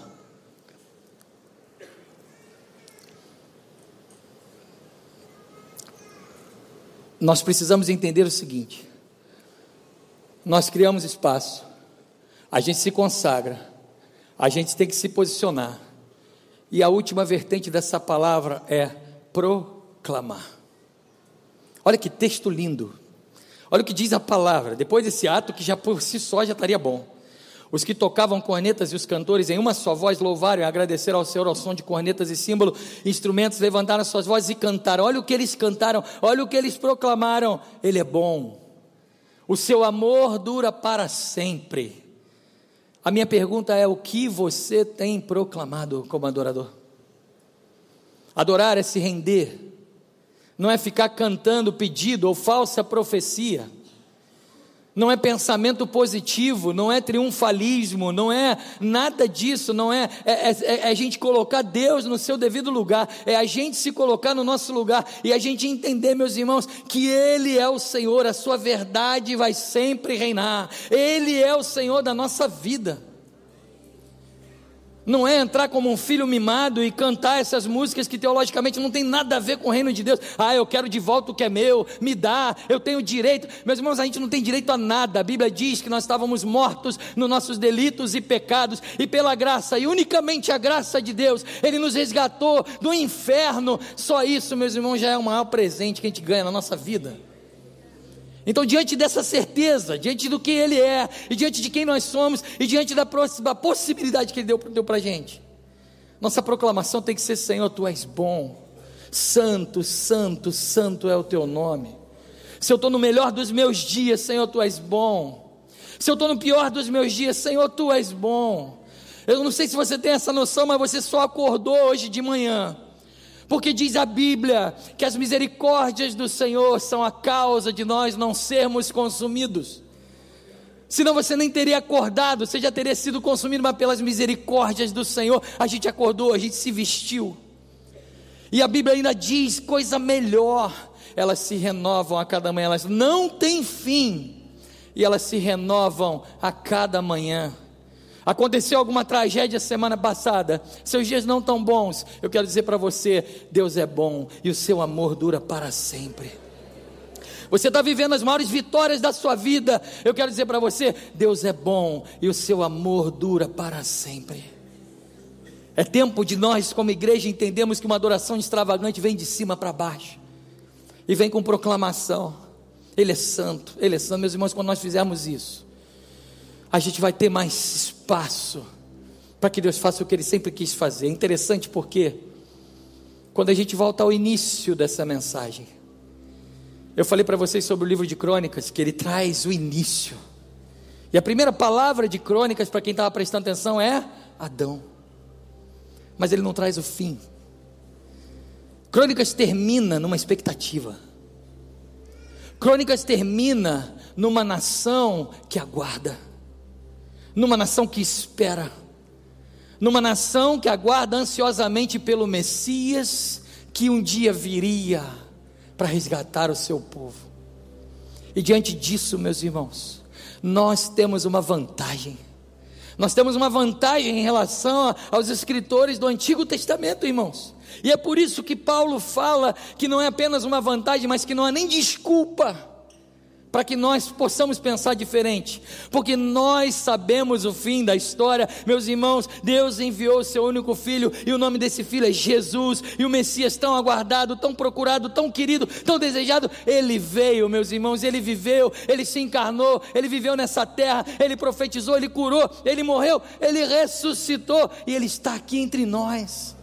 nós precisamos entender o seguinte, nós criamos espaço, a gente se consagra, a gente tem que se posicionar, e a última vertente dessa palavra é proclamar. Olha que texto lindo, olha o que diz a palavra, depois desse ato que já por si só já estaria bom. Os que tocavam cornetas e os cantores em uma só voz louvaram e agradeceram ao Senhor ao som de cornetas e símbolo, instrumentos, levantaram suas vozes e cantaram. Olha o que eles cantaram, olha o que eles proclamaram: Ele é bom, o seu amor dura para sempre. A minha pergunta é: o que você tem proclamado como adorador? Adorar é se render, não é ficar cantando pedido ou falsa profecia, não é pensamento positivo, não é triunfalismo, não é nada disso, não é, é, é, é a gente colocar Deus no seu devido lugar, é a gente se colocar no nosso lugar, e a gente entender, meus irmãos, que Ele é o Senhor, a sua verdade vai sempre reinar, Ele é o Senhor da nossa vida. Não é entrar como um filho mimado e cantar essas músicas que teologicamente não tem nada a ver com o reino de Deus. Ah, eu quero de volta o que é meu, me dá, eu tenho direito. Meus irmãos, a gente não tem direito a nada. A Bíblia diz que nós estávamos mortos nos nossos delitos e pecados, e pela graça, e unicamente a graça de Deus, Ele nos resgatou do inferno. Só isso, meus irmãos, já é o maior presente que a gente ganha na nossa vida. Então, diante dessa certeza, diante do que Ele é, e diante de quem nós somos, e diante da possibilidade que Ele deu, deu para a gente, nossa proclamação tem que ser: Senhor, Tu és bom, santo, santo, santo é o Teu nome. Se eu estou no melhor dos meus dias, Senhor, Tu és bom. Se eu estou no pior dos meus dias, Senhor, Tu és bom. Eu não sei se você tem essa noção, mas você só acordou hoje de manhã porque diz a Bíblia que as misericórdias do Senhor são a causa de nós não sermos consumidos. Senão você nem teria acordado, você já teria sido consumido, mas pelas misericórdias do Senhor, a gente acordou, a gente se vestiu. E a Bíblia ainda diz coisa melhor: elas se renovam a cada manhã, elas não têm fim, e elas se renovam a cada manhã. Aconteceu alguma tragédia semana passada, seus dias não tão bons, eu quero dizer para você: Deus é bom e o seu amor dura para sempre. Você está vivendo as maiores vitórias da sua vida, eu quero dizer para você: Deus é bom e o seu amor dura para sempre. É tempo de nós como igreja entendermos que uma adoração extravagante vem de cima para baixo, e vem com proclamação: Ele é santo, Ele é santo. Meus irmãos, quando nós fizermos isso, a gente vai ter mais espaço para que Deus faça o que Ele sempre quis fazer. É interessante porque, quando a gente volta ao início dessa mensagem, eu falei para vocês sobre o livro de Crônicas, que ele traz o início, e a primeira palavra de Crônicas, para quem estava prestando atenção, é Adão, mas ele não traz o fim. Crônicas termina numa expectativa, Crônicas termina numa nação que aguarda, numa nação que espera, numa nação que aguarda ansiosamente pelo Messias, que um dia viria para resgatar o seu povo. E diante disso, meus irmãos, nós temos uma vantagem, nós temos uma vantagem em relação aos escritores do Antigo Testamento, irmãos, e é por isso que Paulo fala que não é apenas uma vantagem, mas que não há nem desculpa para que nós possamos pensar diferente, porque nós sabemos o fim da história. Meus irmãos, Deus enviou o seu único filho, e o nome desse filho é Jesus, e o Messias tão aguardado, tão procurado, tão querido, tão desejado, ele veio, meus irmãos, ele viveu, ele se encarnou, ele viveu nessa terra, ele profetizou, ele curou, ele morreu, ele ressuscitou, e ele está aqui entre nós.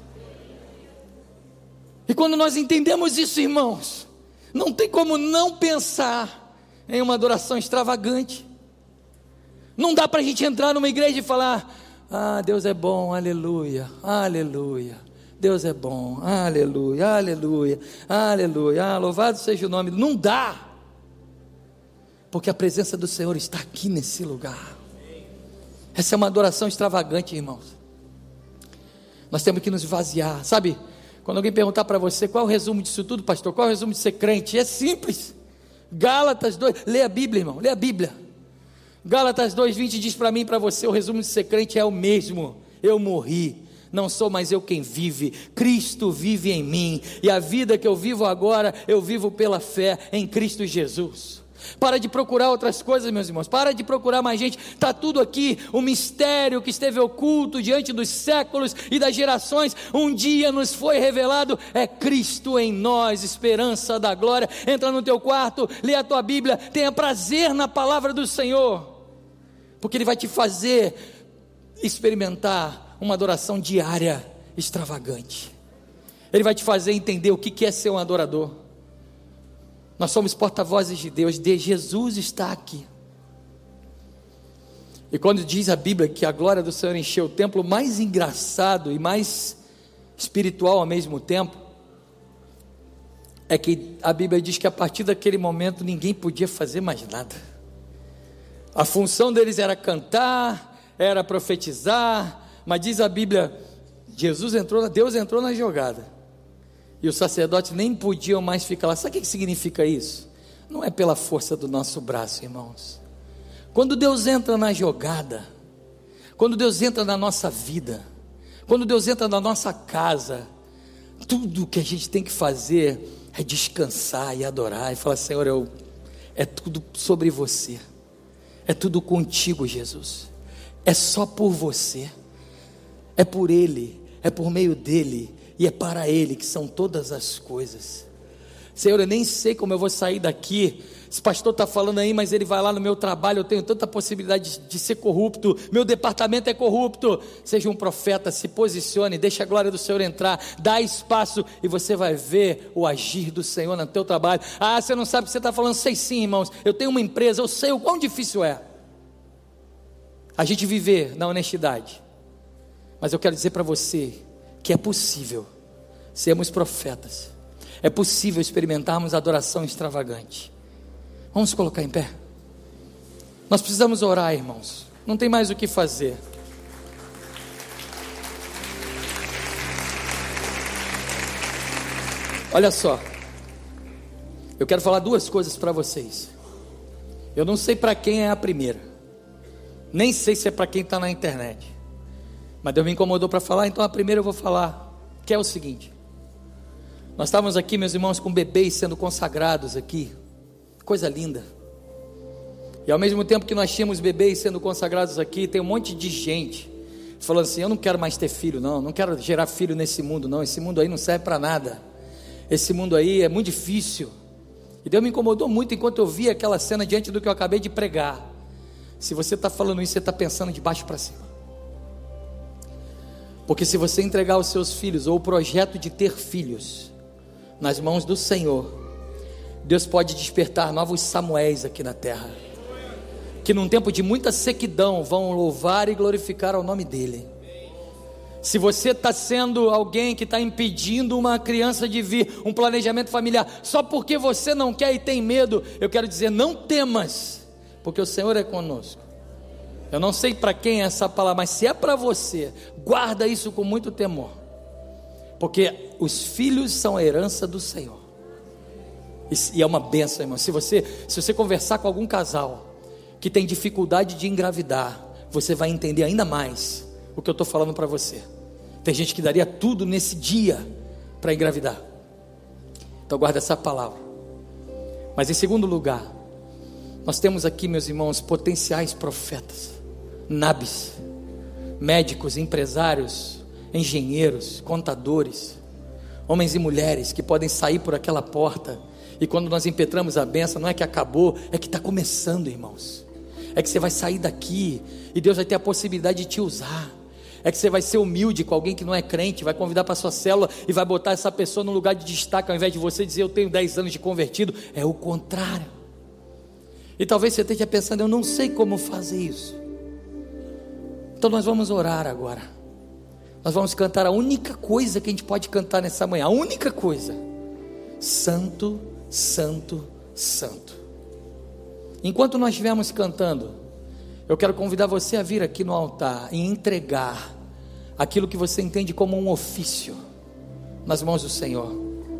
E quando nós entendemos isso, irmãos, não tem como não pensar em uma adoração extravagante. Não dá para a gente entrar numa igreja e falar: ah, Deus é bom, aleluia, aleluia, Deus é bom, aleluia, aleluia, aleluia, ah, louvado seja o nome. Não dá, porque a presença do Senhor está aqui nesse lugar. Essa é uma adoração extravagante, irmãos. Nós temos que nos esvaziar, sabe? Quando alguém perguntar para você: qual é o resumo disso tudo, pastor? Qual é o resumo de ser crente? É simples. Gálatas dois, lê a Bíblia, irmão, lê a Bíblia. Gálatas dois, vinte diz para mim e para você: o resumo de ser crente é o mesmo. Eu morri, não sou mais eu quem vive, Cristo vive em mim, e a vida que eu vivo agora, eu vivo pela fé em Cristo Jesus. Para de procurar outras coisas, meus irmãos, para de procurar mais gente, está tudo aqui. O mistério que esteve oculto diante dos séculos e das gerações, um dia nos foi revelado, é Cristo em nós, esperança da glória. Entra no teu quarto, lê a tua Bíblia, tenha prazer na palavra do Senhor, porque Ele vai te fazer experimentar uma adoração diária extravagante. Ele vai te fazer entender o que é ser um adorador. Nós somos porta-vozes de Deus, de Jesus está aqui. E quando diz a Bíblia que a glória do Senhor encheu o templo, mais engraçado e mais espiritual ao mesmo tempo, é que a Bíblia diz que a partir daquele momento ninguém podia fazer mais nada. A função deles era cantar, era profetizar, mas diz a Bíblia, Jesus entrou, Deus entrou na jogada, e os sacerdotes nem podiam mais ficar lá. Sabe o que significa isso? Não é pela força do nosso braço, irmãos. Quando Deus entra na jogada, quando Deus entra na nossa vida, quando Deus entra na nossa casa, tudo que a gente tem que fazer é descansar e adorar, e falar: Senhor, eu, é tudo sobre você, é tudo contigo, Jesus, é só por você, é por Ele, é por meio dEle, e é para Ele que são todas as coisas. Senhor, eu nem sei como eu vou sair daqui. Esse pastor está falando aí, mas ele vai lá no meu trabalho, eu tenho tanta possibilidade de, de ser corrupto, meu departamento é corrupto. Seja um profeta, se posicione, deixa a glória do Senhor entrar, dá espaço, e você vai ver o agir do Senhor no teu trabalho. Ah, você não sabe o que você está falando? Sei sim, irmãos, eu tenho uma empresa, eu sei o quão difícil é a gente viver na honestidade, mas eu quero dizer para você, que é possível sermos profetas, é possível experimentarmos adoração extravagante. Vamos colocar em pé. Nós precisamos orar, irmãos, não tem mais o que fazer. Olha só, eu quero falar duas coisas para vocês. Eu não sei para quem é a primeira, nem sei se é para quem está na internet, mas Deus me incomodou para falar, então a primeira eu vou falar, que é o seguinte: nós estávamos aqui, meus irmãos, com bebês sendo consagrados aqui, coisa linda, e ao mesmo tempo que nós tínhamos bebês sendo consagrados aqui, tem um monte de gente falando assim: eu não quero mais ter filho, não, não quero gerar filho nesse mundo, não, esse mundo aí não serve para nada, esse mundo aí é muito difícil. E Deus me incomodou muito enquanto eu via aquela cena diante do que eu acabei de pregar. Se você está falando isso, você está pensando de baixo para cima, porque se você entregar os seus filhos, ou o projeto de ter filhos, nas mãos do Senhor, Deus pode despertar novos Samuéis aqui na terra, que num tempo de muita sequidão vão louvar e glorificar ao nome dEle. Se você está sendo alguém que está impedindo uma criança de vir, um planejamento familiar, só porque você não quer e tem medo, eu quero dizer: não temas, porque o Senhor é conosco. Eu não sei para quem é essa palavra, mas se é para você, guarda isso com muito temor, porque os filhos são a herança do Senhor, e é uma bênção, irmão. Se você, se você conversar com algum casal que tem dificuldade de engravidar, você vai entender ainda mais o que eu estou falando para você. Tem gente que daria tudo nesse dia para engravidar, então guarda essa palavra. Mas em segundo lugar, nós temos aqui, meus irmãos, potenciais profetas, nabis, médicos, empresários, engenheiros, contadores, homens e mulheres que podem sair por aquela porta, e quando nós impetramos a bênção, não é que acabou, é que está começando, irmãos. É que você vai sair daqui e Deus vai ter a possibilidade de te usar. É que você vai ser humilde com alguém que não é crente, vai convidar para a sua célula e vai botar essa pessoa num lugar de destaque, ao invés de você dizer: eu tenho dez anos de convertido. É o contrário. E talvez você esteja pensando: eu não sei como fazer isso. Então nós vamos orar agora. Nós vamos cantar a única coisa que a gente pode cantar nessa manhã, a única coisa: Santo, Santo, Santo. Enquanto nós estivermos cantando, eu quero convidar você a vir aqui no altar e entregar aquilo que você entende como um ofício nas mãos do Senhor,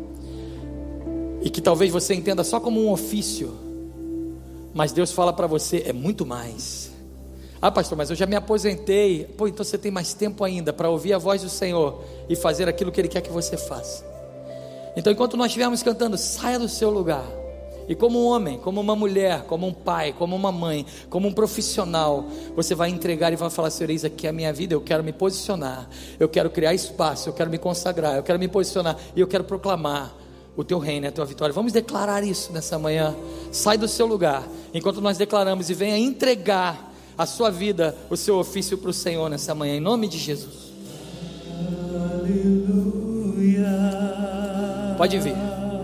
e que talvez você entenda só como um ofício, mas Deus fala para você: é muito mais. Ah, pastor, mas eu já me aposentei. Pô, então você tem mais tempo ainda para ouvir a voz do Senhor e fazer aquilo que Ele quer que você faça. Então, enquanto nós estivermos cantando, saia do seu lugar, e como um homem, como uma mulher, como um pai, como uma mãe, como um profissional, você vai entregar e vai falar: Senhor, eis aqui a minha vida, eu quero me posicionar, eu quero criar espaço, eu quero me consagrar, eu quero me posicionar, e eu quero proclamar o teu reino, a tua vitória. Vamos declarar isso nessa manhã. Sai do seu lugar, enquanto nós declaramos, e venha entregar a sua vida, o seu ofício para o Senhor nessa manhã, em nome de Jesus. Aleluia. Pode vir.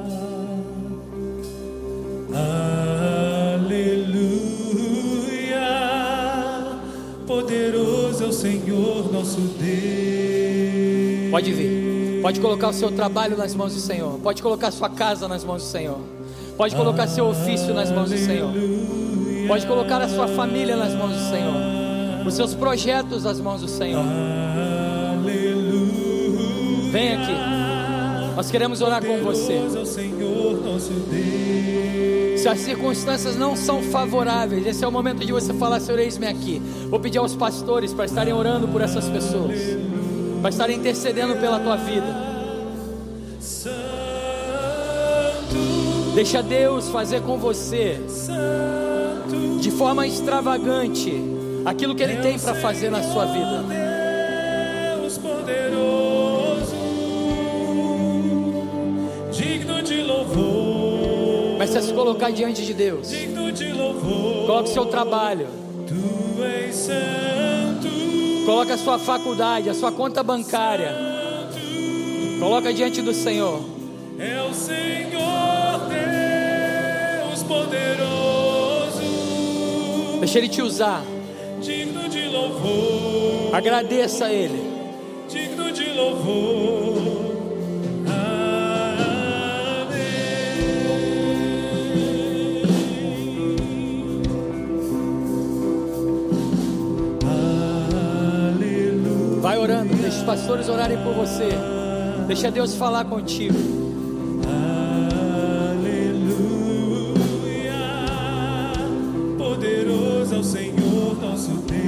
Aleluia. Poderoso é o Senhor nosso Deus. Pode vir. Pode colocar o seu trabalho nas mãos do Senhor. Pode colocar a sua casa nas mãos do Senhor. Pode colocar seu ofício nas mãos do Senhor. Pode colocar a sua família nas mãos do Senhor. Os seus projetos nas mãos do Senhor. Vem aqui. Nós queremos orar com você. Se as circunstâncias não são favoráveis, esse é o momento de você falar: Senhor, eis-me aqui. Vou pedir aos pastores para estarem orando por essas pessoas, para estarem intercedendo pela tua vida. Deixa Deus fazer com você, de forma extravagante, aquilo que Ele tem para fazer na sua vida. Deus poderoso, digno de louvor. Comece a se colocar diante de Deus. Digno de louvor. Coloque o seu trabalho. Tu és santo. Coloque a sua faculdade, a sua conta bancária. Coloca diante do Senhor. É o Senhor Deus poderoso. Deixa Ele te usar. Digno de louvor. Agradeça a Ele. Digno de louvor. Vai orando, deixa os pastores orarem por você. Deixa Deus falar contigo. Aleluia. Poderoso é o Senhor nosso Deus.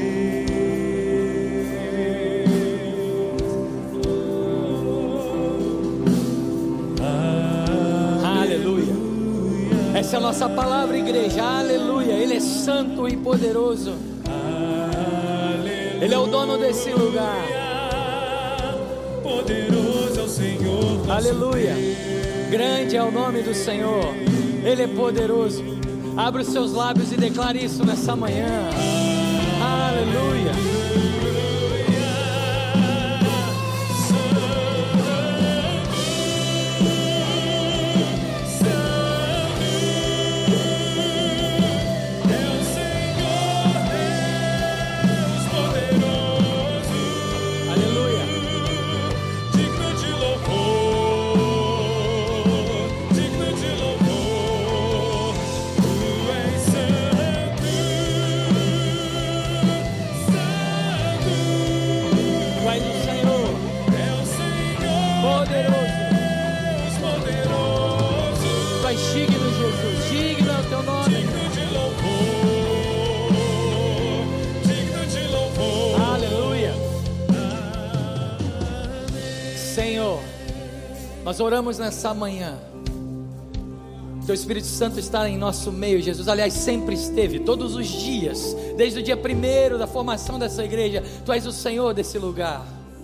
Aleluia. Essa é a nossa palavra, igreja. Aleluia. Ele é santo e poderoso. Ele é o dono desse lugar. Poderoso é o Senhor. Aleluia. Grande é o nome do Senhor. Ele é poderoso. Abra os seus lábios e declare isso nessa manhã. Aleluia. Nós oramos nessa manhã. Teu Espírito Santo está em nosso meio, Jesus. Aliás, sempre esteve, todos os dias, desde o dia primeiro da formação dessa igreja. Tu és o Senhor desse lugar.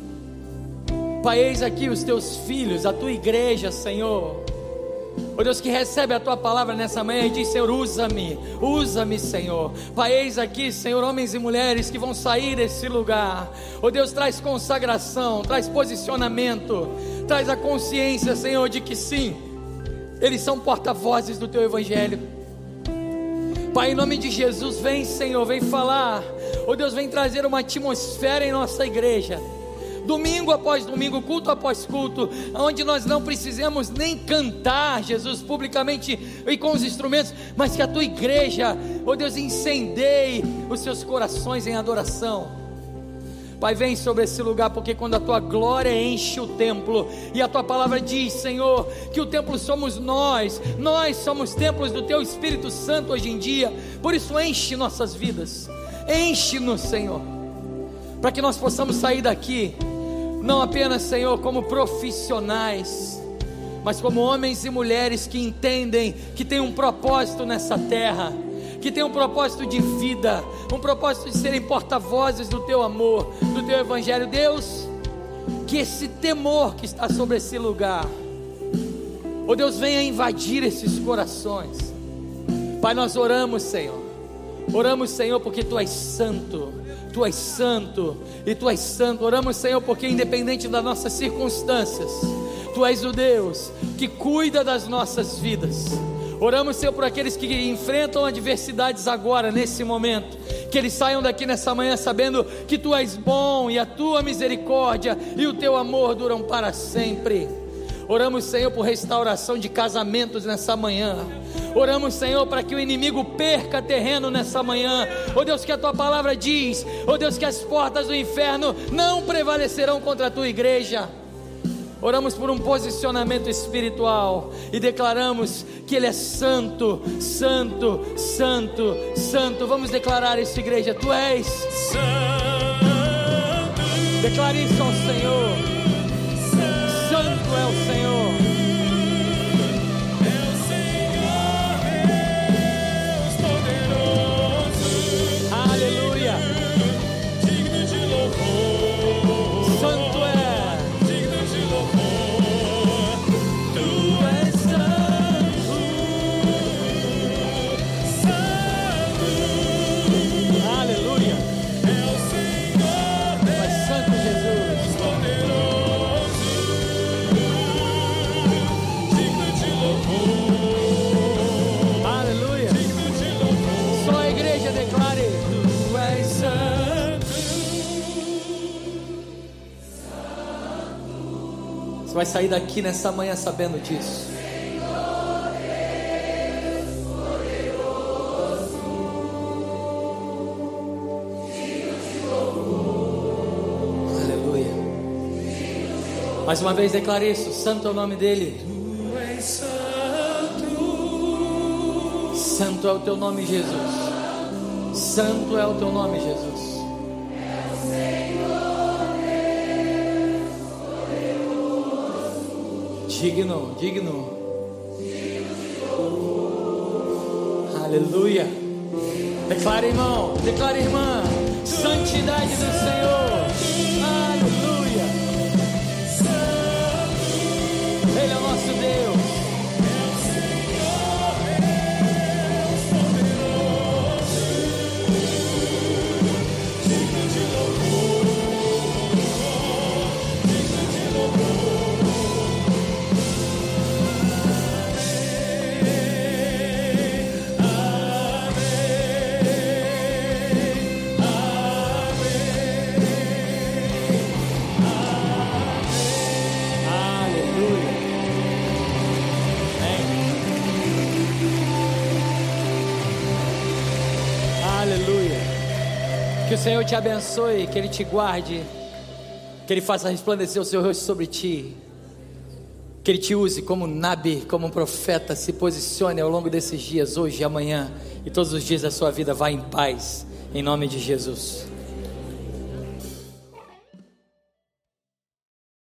Pai, eis aqui os teus filhos, a tua igreja, Senhor. Ó Deus, que recebe a tua palavra nessa manhã e diz: Senhor, usa-me, usa-me, Senhor. Pai, eis aqui, Senhor, homens e mulheres que vão sair desse lugar. Ó Deus, traz consagração, traz posicionamento, traz a consciência, Senhor, de que sim, eles são porta-vozes do teu evangelho. Pai, em nome de Jesus, vem, Senhor, vem falar. Ó Deus, vem trazer uma atmosfera em nossa igreja, domingo após domingo, culto após culto, onde nós não precisamos nem cantar, Jesus, publicamente e com os instrumentos, mas que a tua igreja, ó Deus, incendeie os seus corações em adoração. Pai, vem sobre esse lugar, porque quando a tua glória enche o templo, e a tua palavra diz, Senhor, que o templo somos nós, nós somos templos do teu Espírito Santo hoje em dia. Por isso enche nossas vidas, enche-nos, Senhor, para que nós possamos sair daqui não apenas, Senhor, como profissionais, mas como homens e mulheres que entendem que tem um propósito nessa terra, que tem um propósito de vida, um propósito de serem porta-vozes do teu amor, do teu evangelho. Deus, que esse temor que está sobre esse lugar, ó Deus, venha invadir esses corações. Pai, nós oramos, Senhor, Oramos, Senhor, porque Tu és santo, Tu és santo e Tu és santo. Oramos, Senhor, porque independente das nossas circunstâncias, Tu és o Deus que cuida das nossas vidas. Oramos, Senhor, por aqueles que enfrentam adversidades agora, nesse momento, que eles saiam daqui nessa manhã sabendo que Tu és bom e a Tua misericórdia e o Teu amor duram para sempre. Oramos, Senhor, por restauração de casamentos nessa manhã. Oramos, Senhor, para que o inimigo perca terreno nessa manhã. Oh Deus, que a Tua palavra diz, oh Deus, que as portas do inferno não prevalecerão contra a Tua igreja. Oramos por um posicionamento espiritual e declaramos que Ele é santo, santo, santo, santo. Vamos declarar isso, igreja. Tu és santo. Declare isso ao Senhor. Santo é o Senhor. É o Senhor Deus poderoso. Aleluia. Digno de louvor. Santo é. Digno de louvor. Tu és santo. Santo. Aleluia. É o Senhor Deus Mas santo Jesus. poderoso. Digno de louvor. Aleluia. Digno de louvor. Só a igreja declare: Tu és santo. Você vai sair daqui nessa manhã sabendo disso. Aleluia. Mais uma vez declare isso. Santo é o nome dele. Tu és santo. Santo é o teu nome, Jesus. Santo é o teu nome, Jesus. Digno, digno. Aleluia. Declare, irmão, declare, irmã, santidade do Senhor. Aleluia. Ele é o nosso Deus. Que o Senhor te abençoe, que Ele te guarde, que Ele faça resplandecer o seu rosto sobre ti, que Ele te use como Nabi, como um profeta. Se posicione ao longo desses dias, hoje e amanhã, e todos os dias da sua vida. Vá em paz, em nome de Jesus.